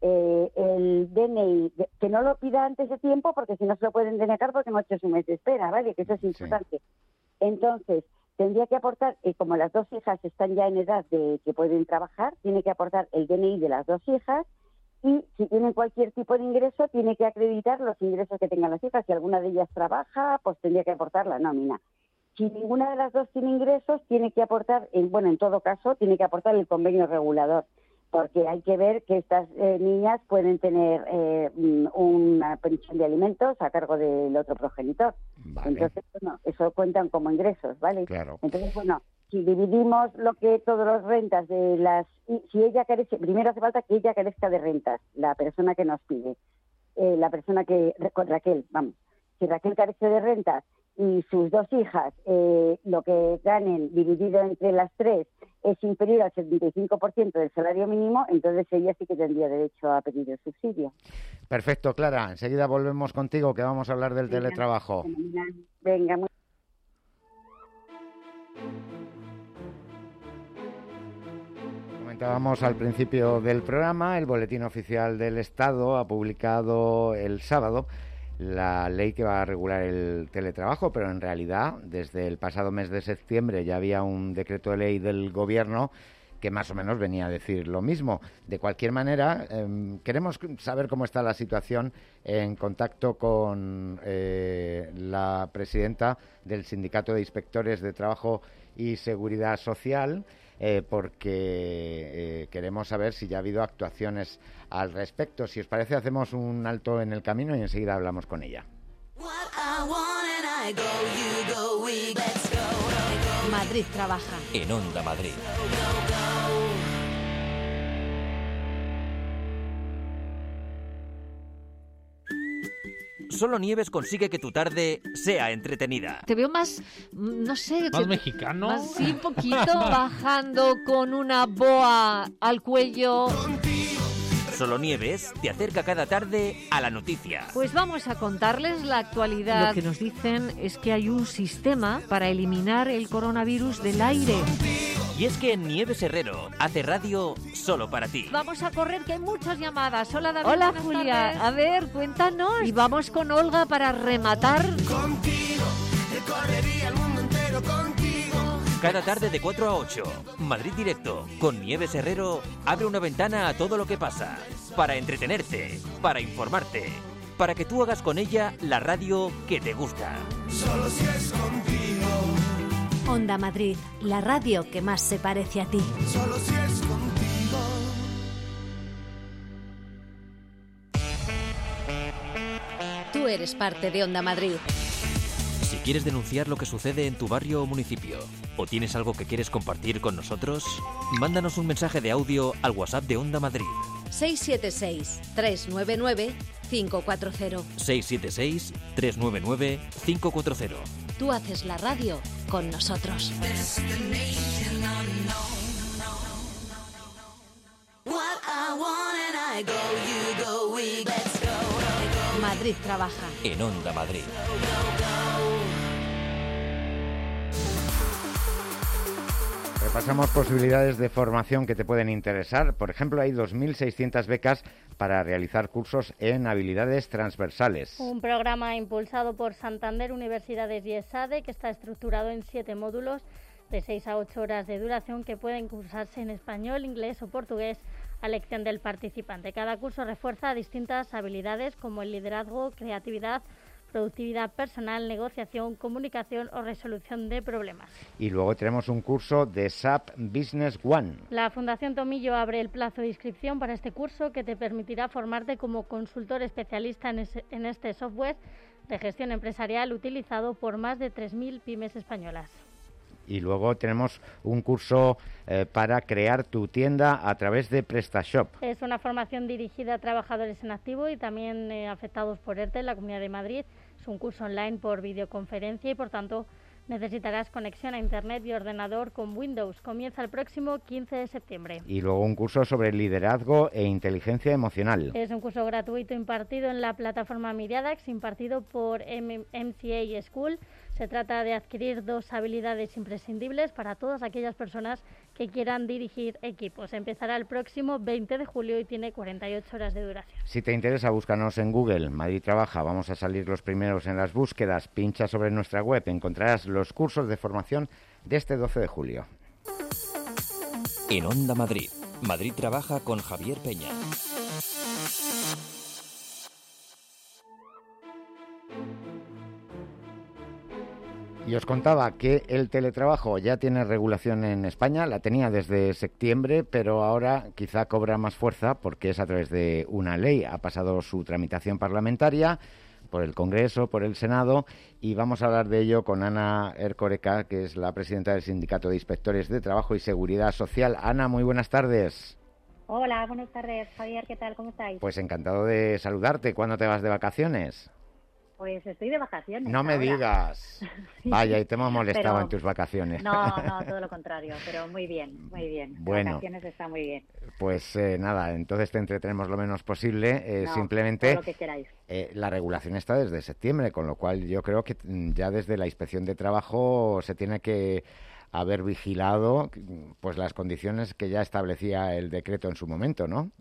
el DNI, que no lo pida antes de tiempo, porque si no se lo pueden denegar porque no ha hecho su mes de espera, ¿vale? Que eso es importante. Sí. Entonces, tendría que aportar, como las 2 hijas están ya en edad de que pueden trabajar, tiene que aportar el DNI de las 2 hijas y si tienen cualquier tipo de ingreso, tiene que acreditar los ingresos que tengan las hijas. Si alguna de ellas trabaja, pues tendría que aportar la nómina. Si ninguna de las 2 tiene ingresos, tiene que aportar, en todo caso, tiene que aportar el convenio regulador, porque hay que ver que estas niñas pueden tener una pensión de alimentos a cargo del otro progenitor. Vale. Entonces, bueno, eso cuentan como ingresos, ¿vale? Claro. Entonces, bueno, si dividimos todas las rentas de las... Si ella carece, primero hace falta que ella carezca de rentas, la persona que nos pide, la persona que... Con Raquel, vamos. Si Raquel carece de rentas y sus 2 hijas, lo que ganen dividido entre las 3 es inferior al 75% del salario mínimo, entonces ella sí que tendría derecho a pedir el subsidio. Perfecto, Clara. Enseguida volvemos contigo, que vamos a hablar del teletrabajo. Venga, muy... Comentábamos al principio del programa, el Boletín Oficial del Estado ha publicado el sábado la ley que va a regular el teletrabajo, pero en realidad desde el pasado mes de septiembre ya había un decreto de ley del Gobierno que más o menos venía a decir lo mismo. De cualquier manera, queremos saber cómo está la situación en contacto con la presidenta del Sindicato de Inspectores de Trabajo y Seguridad Social, porque queremos saber si ya ha habido actuaciones al respecto. Si os parece, hacemos un alto en el camino y enseguida hablamos con ella. Madrid trabaja. En Onda Madrid. Solo Nieves consigue que tu tarde sea entretenida. Te veo más, no sé... ¿Más mexicano? Más, sí, un poquito, bajando con una boa al cuello. Solo Nieves te acerca cada tarde a la noticia. Pues vamos a contarles la actualidad. Lo que nos dicen es que hay un sistema para eliminar el coronavirus del aire. Y es que Nieves Herrero hace radio solo para ti. Vamos a correr, que hay muchas llamadas. Hola, David. Hola, Julia. Tardes. A ver, cuéntanos. Y vamos con Olga para rematar. Contigo, recorrería el mundo entero contigo. Cada tarde de 4 a 8, Madrid Directo, con Nieves Herrero, abre una ventana a todo lo que pasa. Para entretenerte, para informarte, para que tú hagas con ella la radio que te gusta. Solo si es contigo. Onda Madrid, la radio que más se parece a ti. Solo si es contigo. Tú eres parte de Onda Madrid. Si quieres denunciar lo que sucede en tu barrio o municipio, o tienes algo que quieres compartir con nosotros, mándanos un mensaje de audio al WhatsApp de Onda Madrid. 676-399-540. 676-399-540. Tú haces la radio con nosotros. Madrid trabaja. En Onda Madrid. Repasamos posibilidades de formación que te pueden interesar. Por ejemplo, hay 2.600 becas para realizar cursos en habilidades transversales. Un programa impulsado por Santander Universidades y ESADE que está estructurado en 7 módulos de 6 a 8 horas de duración que pueden cursarse en español, inglés o portugués a elección del participante. Cada curso refuerza distintas habilidades como el liderazgo, creatividad, productividad personal, negociación, comunicación o resolución de problemas. Y luego tenemos un curso de SAP Business One. La Fundación Tomillo abre el plazo de inscripción para este curso que te permitirá formarte como consultor especialista en este software de gestión empresarial utilizado por más de 3.000 pymes españolas. Y luego tenemos un curso para crear tu tienda a través de PrestaShop. Es una formación dirigida a trabajadores en activo y también afectados por ERTE en la Comunidad de Madrid. Es un curso online por videoconferencia y, por tanto, necesitarás conexión a Internet y ordenador con Windows. Comienza el próximo 15 de septiembre. Y luego un curso sobre liderazgo e inteligencia emocional. Es un curso gratuito impartido en la plataforma Miriadax, impartido por MCA School. Se trata de adquirir 2 habilidades imprescindibles para todas aquellas personas que quieran dirigir equipos. Empezará el próximo 20 de julio y tiene 48 horas de duración. Si te interesa, búscanos en Google, Madrid Trabaja. Vamos a salir los primeros en las búsquedas. Pincha sobre nuestra web, encontrarás los cursos de formación de este 12 de julio. En Onda Madrid, Madrid Trabaja con Javier Peña. Y os contaba que el teletrabajo ya tiene regulación en España, la tenía desde septiembre, pero ahora quizá cobra más fuerza porque es a través de una ley. Ha pasado su tramitación parlamentaria por el Congreso, por el Senado, y vamos a hablar de ello con Ana Erkoreka, que es la presidenta del Sindicato de Inspectores de Trabajo y Seguridad Social. Ana, muy buenas tardes. Hola, buenas tardes, Javier, ¿qué tal? ¿Cómo estáis? Pues encantado de saludarte. ¿Cuándo te vas de vacaciones? Pues estoy de vacaciones. No me ahora. digas. Sí. Vaya, y te hemos molestado Pero en tus vacaciones. No, todo lo contrario, pero muy bien, muy bien. Bueno. Vacaciones está muy bien. Pues nada, entonces te entretenemos lo menos posible. No, simplemente todo lo que queráis. La regulación está desde septiembre, con lo cual yo creo que ya desde la Inspección de Trabajo se tiene que haber vigilado pues las condiciones que ya establecía el decreto en su momento, ¿no?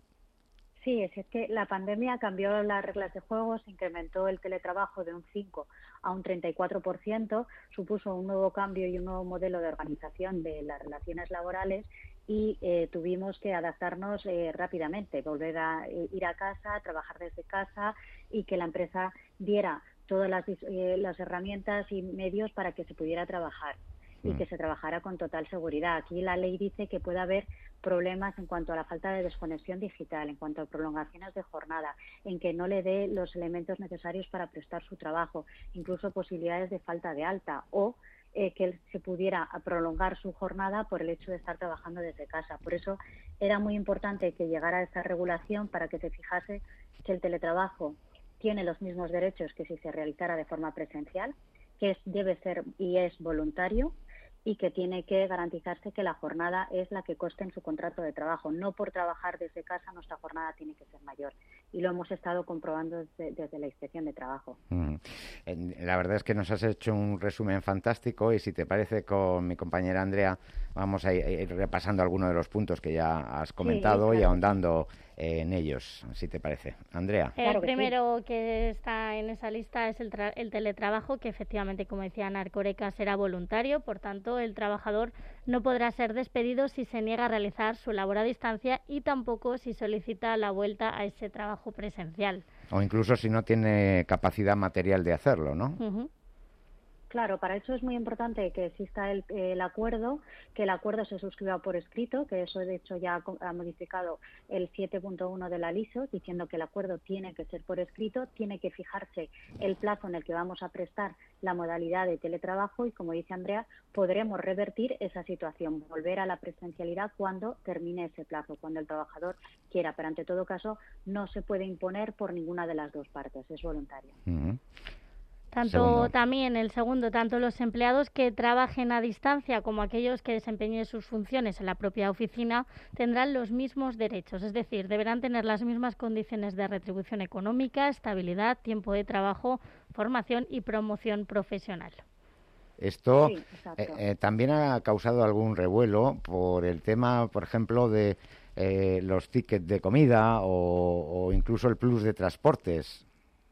Sí, es que la pandemia cambió las reglas de juego, se incrementó el teletrabajo de un 5 a un 34%, supuso un nuevo cambio y un nuevo modelo de organización de las relaciones laborales y tuvimos que adaptarnos rápidamente, volver a ir a casa, trabajar desde casa y que la empresa diera todas las herramientas y medios para que se pudiera trabajar y que se trabajara con total seguridad. Aquí la ley dice que puede haber problemas en cuanto a la falta de desconexión digital, en cuanto a prolongaciones de jornada, en que no le dé los elementos necesarios para prestar su trabajo, incluso posibilidades de falta de alta o que se pudiera prolongar su jornada por el hecho de estar trabajando desde casa. Por eso era muy importante que llegara esta regulación para que se fijase que el teletrabajo tiene los mismos derechos que si se realizara de forma presencial, que debe ser y es voluntario, y que tiene que garantizarse que la jornada es la que conste en su contrato de trabajo. No por trabajar desde casa nuestra jornada tiene que ser mayor. Y lo hemos estado comprobando desde la Inspección de Trabajo. La verdad es que nos has hecho un resumen fantástico y si te parece con mi compañera Andrea vamos a ir repasando algunos de los puntos que ya has comentado, sí, claro, y ahondando en ellos, si te parece. Andrea. El primero que está en esa lista es el teletrabajo, que efectivamente, como decía Ana Erkoreka, será voluntario. Por tanto, el trabajador no podrá ser despedido si se niega a realizar su labor a distancia y tampoco si solicita la vuelta a ese trabajo presencial. O incluso si no tiene capacidad material de hacerlo, ¿no? Uh-huh. Claro, para eso es muy importante que exista el acuerdo, que el acuerdo se suscriba por escrito, que eso de hecho ya ha modificado el 7.1 de la LISO, diciendo que el acuerdo tiene que ser por escrito, tiene que fijarse el plazo en el que vamos a prestar la modalidad de teletrabajo y, como dice Andrea, podremos revertir esa situación, volver a la presencialidad cuando termine ese plazo, cuando el trabajador quiera, pero ante todo caso no se puede imponer por ninguna de las dos partes, es voluntario. Uh-huh. También el segundo, tanto los empleados que trabajen a distancia como aquellos que desempeñen sus funciones en la propia oficina tendrán los mismos derechos, es decir, deberán tener las mismas condiciones de retribución económica, estabilidad, tiempo de trabajo, formación y promoción profesional. Esto Sí, exacto. también ha causado algún revuelo por el tema, por ejemplo, de los tickets de comida o incluso el plus de transportes.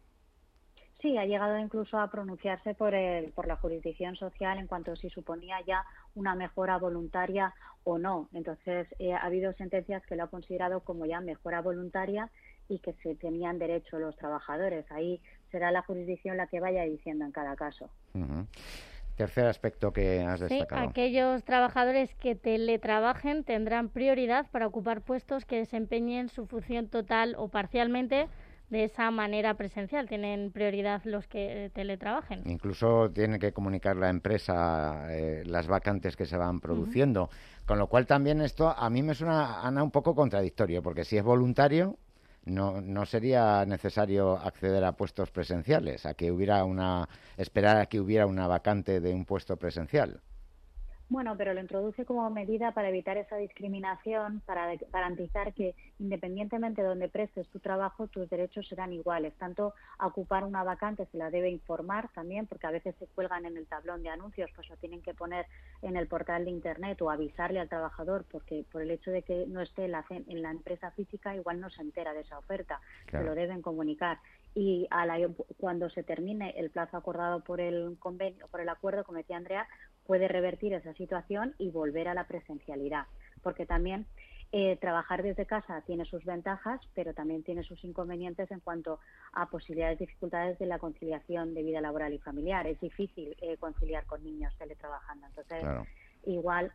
Sí, ha llegado incluso a pronunciarse por la jurisdicción social en cuanto a si suponía ya una mejora voluntaria o no. Entonces, ha habido sentencias que lo han considerado como ya mejora voluntaria y que se tenían derecho los trabajadores. Ahí será la jurisdicción la que vaya diciendo en cada caso. Uh-huh. Tercer aspecto que has destacado. Sí, aquellos trabajadores que teletrabajen tendrán prioridad para ocupar puestos que desempeñen su función total o parcialmente de esa manera presencial. Tienen prioridad los que teletrabajen. Incluso tiene que comunicar la empresa las vacantes que se van produciendo. Con lo cual también esto a mí me suena, Ana, un poco contradictorio, porque si es voluntario no sería necesario acceder a puestos presenciales, esperar a que hubiera una vacante de un puesto presencial. Bueno, pero lo introduce como medida para evitar esa discriminación, para garantizar que independientemente de donde prestes tu trabajo, tus derechos serán iguales. Tanto a ocupar una vacante se la debe informar también, porque a veces se cuelgan en el tablón de anuncios, pues lo tienen que poner en el portal de Internet o avisarle al trabajador, porque por el hecho de que no esté en la empresa física, igual no se entera de esa oferta. Claro. Se lo deben comunicar. Y cuando se termine el plazo acordado por el convenio, por el acuerdo, como decía Andrea, puede revertir esa situación y volver a la presencialidad, porque también trabajar desde casa tiene sus ventajas, pero también tiene sus inconvenientes en cuanto a posibilidades y dificultades de la conciliación de vida laboral y familiar. Es difícil conciliar con niños teletrabajando, entonces claro. Igual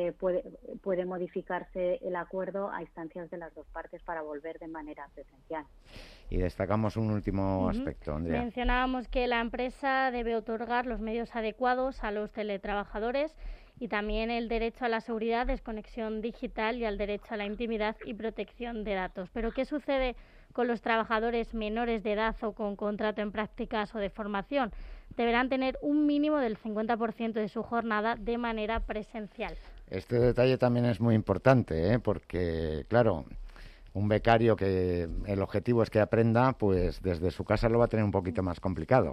puede modificarse el acuerdo a instancias de las dos partes para volver de manera presencial. Y destacamos un último aspecto, Andrea. Mencionábamos que la empresa debe otorgar los medios adecuados a los teletrabajadores y también el derecho a la seguridad, desconexión digital y al derecho a la intimidad y protección de datos. Pero ¿qué sucede con los trabajadores menores de edad o con contrato en prácticas o de formación? Deberán tener un mínimo del 50% de su jornada de manera presencial. Este detalle también es muy importante, porque, claro, un becario que el objetivo es que aprenda, pues desde su casa lo va a tener un poquito más complicado.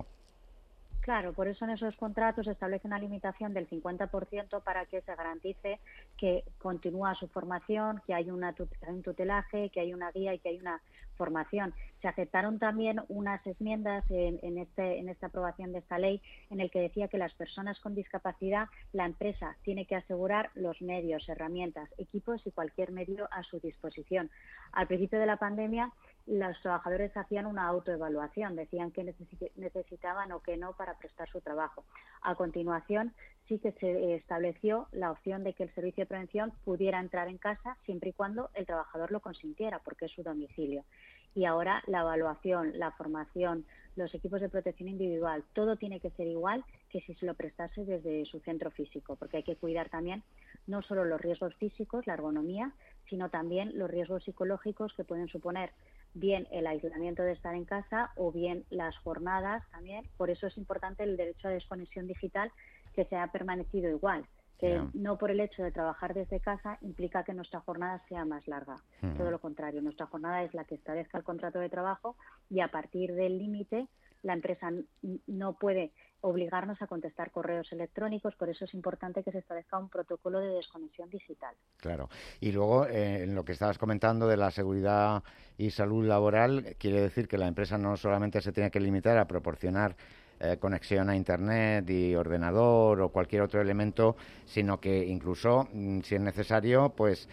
Claro, por eso en esos contratos se establece una limitación del 50% para que se garantice que continúa su formación, que hay un tutelaje, que hay una guía y que hay una formación. Se aceptaron también unas enmiendas en esta aprobación de esta ley en el que decía que las personas con discapacidad, la empresa tiene que asegurar los medios, herramientas, equipos y cualquier medio a su disposición. Al principio de la pandemia, los trabajadores hacían una autoevaluación, decían que necesitaban o que no para prestar su trabajo. A continuación, sí que se estableció la opción de que el servicio de prevención pudiera entrar en casa siempre y cuando el trabajador lo consintiera, porque es su domicilio. Y ahora la evaluación, la formación, los equipos de protección individual, todo tiene que ser igual que si se lo prestase desde su centro físico, porque hay que cuidar también no solo los riesgos físicos, la ergonomía, sino también los riesgos psicológicos que pueden suponer bien el aislamiento de estar en casa o bien las jornadas también. Por eso es importante el derecho a desconexión digital, que se ha permanecido igual, que no por el hecho de trabajar desde casa implica que nuestra jornada sea más larga. Todo lo contrario, nuestra jornada es la que establezca el contrato de trabajo y a partir del límite la empresa no puede obligarnos a contestar correos electrónicos, por eso es importante que se establezca un protocolo de desconexión digital. Claro. Y luego, en lo que estabas comentando de la seguridad y salud laboral, quiere decir que la empresa no solamente se tiene que limitar a proporcionar conexión a Internet y ordenador o cualquier otro elemento, sino que incluso, si es necesario, pues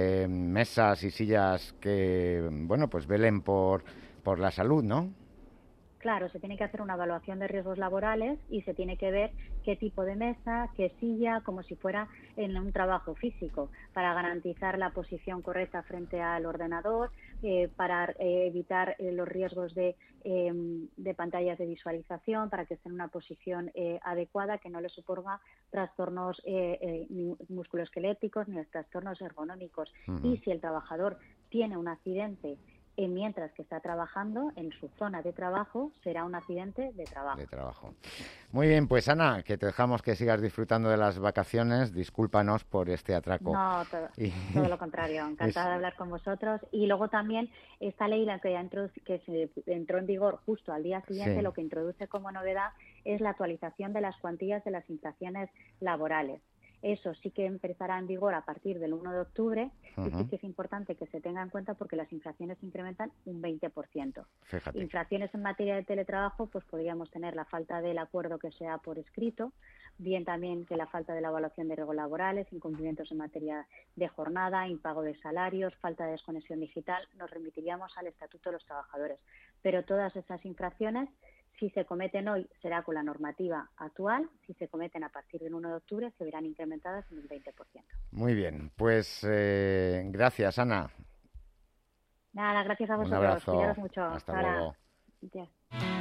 mesas y sillas que, bueno, pues velen por la salud, ¿no? Claro, se tiene que hacer una evaluación de riesgos laborales y se tiene que ver qué tipo de mesa, qué silla, como si fuera en un trabajo físico, para garantizar la posición correcta frente al ordenador, para evitar los riesgos de pantallas de visualización, para que esté en una posición adecuada, que no le suponga trastornos ni musculoesqueléticos ni trastornos ergonómicos. Y si el trabajador tiene un accidente mientras que está trabajando en su zona de trabajo, será un accidente de trabajo. Muy bien, pues Ana, que te dejamos que sigas disfrutando de las vacaciones. Discúlpanos por este atraco. No, todo lo contrario. Encantada de hablar con vosotros. Y luego también esta ley, la que se entró en vigor justo al día siguiente, lo que introduce como novedad es la actualización de las cuantías de las infracciones laborales. Eso sí que empezará en vigor a partir del 1 de octubre y sí que es importante que se tenga en cuenta porque las infracciones se incrementan un 20%. Fíjate. Infracciones en materia de teletrabajo, pues podríamos tener la falta del acuerdo que sea por escrito, bien también que la falta de la evaluación de riesgos laborales, incumplimientos en materia de jornada, impago de salarios, falta de desconexión digital. Nos remitiríamos al Estatuto de los Trabajadores. Pero todas esas infracciones, si se cometen hoy, será con la normativa actual. Si se cometen a partir del 1 de octubre, se verán incrementadas en un 20%. Muy bien, pues gracias, Ana. Nada, gracias a vosotros. Un abrazo. Cuidaros mucho. Hasta luego. Gracias.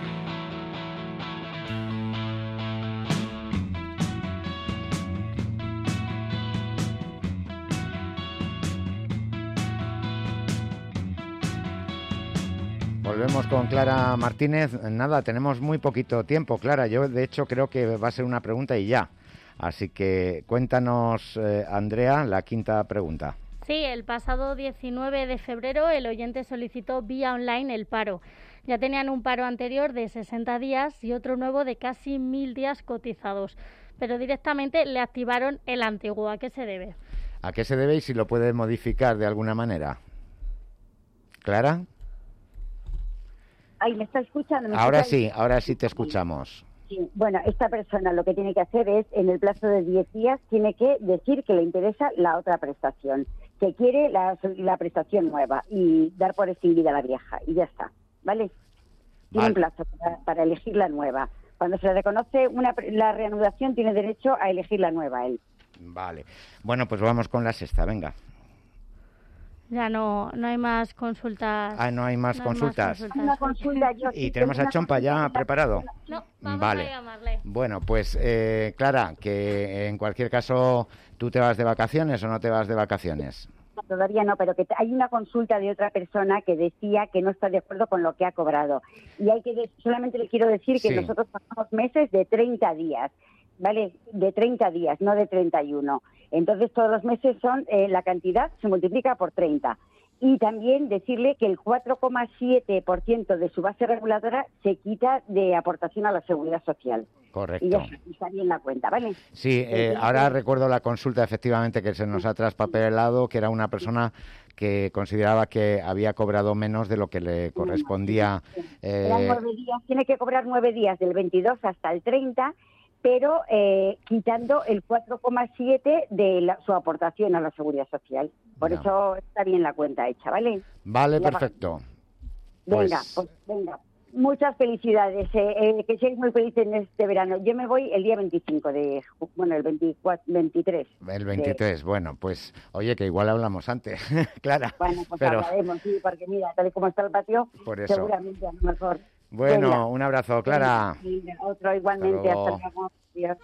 Volvemos con Clara Martínez. Nada, tenemos muy poquito tiempo, Clara. Yo, de hecho, creo que va a ser una pregunta y ya. Así que cuéntanos, Andrea, la quinta pregunta. Sí, el pasado 19 de febrero el oyente solicitó vía online el paro. Ya tenían un paro anterior de 60 días y otro nuevo de casi 1.000 días cotizados, pero directamente le activaron el antiguo. ¿A qué se debe? ¿A qué se debe y si lo puede modificar de alguna manera? ¿Clara? Ay, ¿me está escuchando? Ahora sí te escuchamos. Sí. Bueno, esta persona lo que tiene que hacer es, en el plazo de 10 días, tiene que decir que le interesa la otra prestación, que quiere la prestación nueva y dar por extinguida la vieja, y ya está, ¿vale? Tiene un plazo para elegir la nueva. Cuando se le reconoce la reanudación, tiene derecho a elegir la nueva él. Vale. Bueno, pues vamos con la sexta, venga. Ya no hay más consultas. Ah, no hay más consultas. Una consulta, ¿Y tenemos a Chompa ya preparado? No, vamos vale. a llamarle. Bueno, pues Clara, que en cualquier caso, ¿tú te vas de vacaciones o no te vas de vacaciones? Todavía no, pero que hay una consulta de otra persona que decía que no está de acuerdo con lo que ha cobrado. Y solamente le quiero decir que nosotros pagamos meses de 30 días, ¿vale? De 30 días, no de 31. Entonces todos los meses son la cantidad se multiplica por 30. Y también decirle que el 4,7% de su base reguladora se quita de aportación a la Seguridad Social. Correcto. Y ya está bien la cuenta, ¿vale? Sí, ahora recuerdo la consulta efectivamente que se nos ha traspapelado, que era una persona que consideraba que había cobrado menos de lo que le correspondía. Eran 9 días, tiene que cobrar 9 días del 22 hasta el 30, pero quitando el 4,7 de su aportación a la Seguridad Social. Por eso está bien la cuenta hecha, ¿vale? Vale, perfecto. Venga, pues venga. Muchas felicidades, que seáis muy felices en este verano. Yo me voy el día 25 el 23. El 23, bueno, pues oye, que igual hablamos antes, Clara. Bueno, pues hablaremos, sí, porque mira, tal y como está el patio, por eso. Seguramente a lo mejor. Bueno, venga. Un abrazo, Clara. Venga, otro igualmente, hasta luego. Adiós.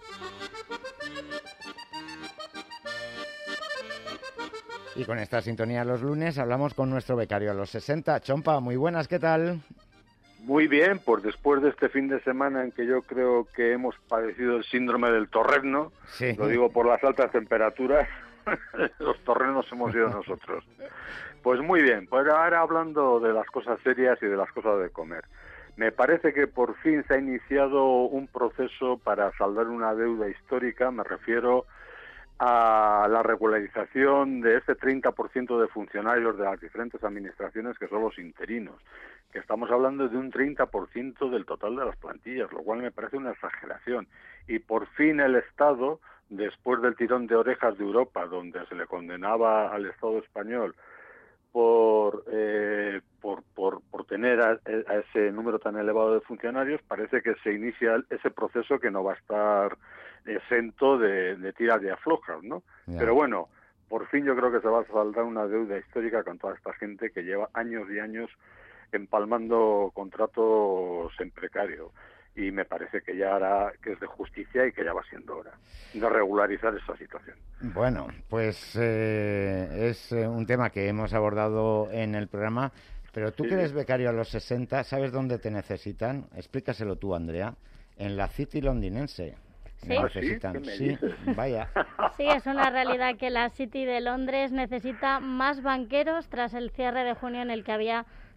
Y con esta sintonía los lunes hablamos con nuestro becario a los 60. Chompa, muy buenas, ¿qué tal? Muy bien, pues después de este fin de semana en que yo creo que hemos padecido el síndrome del torrezno, lo digo por las altas temperaturas, los torreznos hemos sido nosotros. Pues muy bien, pues ahora hablando de las cosas serias y de las cosas de comer. Me parece que por fin se ha iniciado un proceso para saldar una deuda histórica, me refiero a la regularización de ese 30% de funcionarios de las diferentes administraciones que son los interinos, que estamos hablando de un 30% del total de las plantillas, lo cual me parece una exageración. Y por fin el Estado, después del tirón de orejas de Europa, donde se le condenaba al Estado español por tener a ese número tan elevado de funcionarios, parece que se inicia ese proceso que no va a estar exento de tiras y aflojas, ¿no? Yeah. Pero bueno, por fin yo creo que se va a saldar una deuda histórica con toda esta gente que lleva años y años empalmando contratos en precario. Y me parece que ya que es de justicia y que ya va siendo hora de regularizar esa situación. Bueno, pues es un tema que hemos abordado en el programa, pero tú que eres becario a los 60, ¿sabes dónde te necesitan? Explícaselo tú, Andrea. En la City londinense. ¿Sí? Necesitan. Sí, vaya. Sí, es una realidad que la City de Londres necesita más banqueros tras el cierre de junio en el que había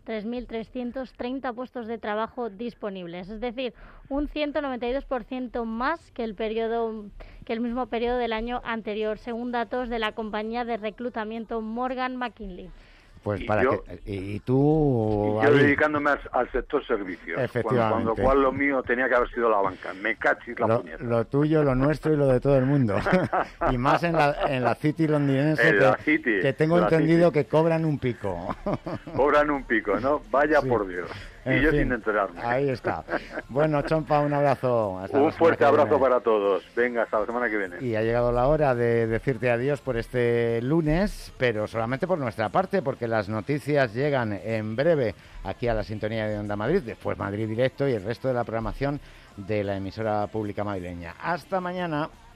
3.330 puestos de trabajo disponibles, es decir, un 192% más que el mismo periodo del año anterior, según datos de la compañía de reclutamiento Morgan McKinley. Pues y yo dedicándome al sector servicios, efectivamente, cuando cual lo mío tenía que haber sido la banca. Me cachis la puñeta. Lo tuyo, lo nuestro y lo de todo el mundo. Y más en la City londinense, que tengo entendido que cobran un pico. Cobran un pico, ¿no? Vaya sí. Por Dios. En y yo fin, sin enterarme. Ahí está. Bueno, Chompa, un abrazo. Un fuerte abrazo para todos. Venga, hasta la semana que viene. Y ha llegado la hora de decirte adiós por este lunes, pero solamente por nuestra parte, porque las noticias llegan en breve aquí a la sintonía de Onda Madrid, después Madrid Directo y el resto de la programación de la emisora pública madrileña. Hasta mañana.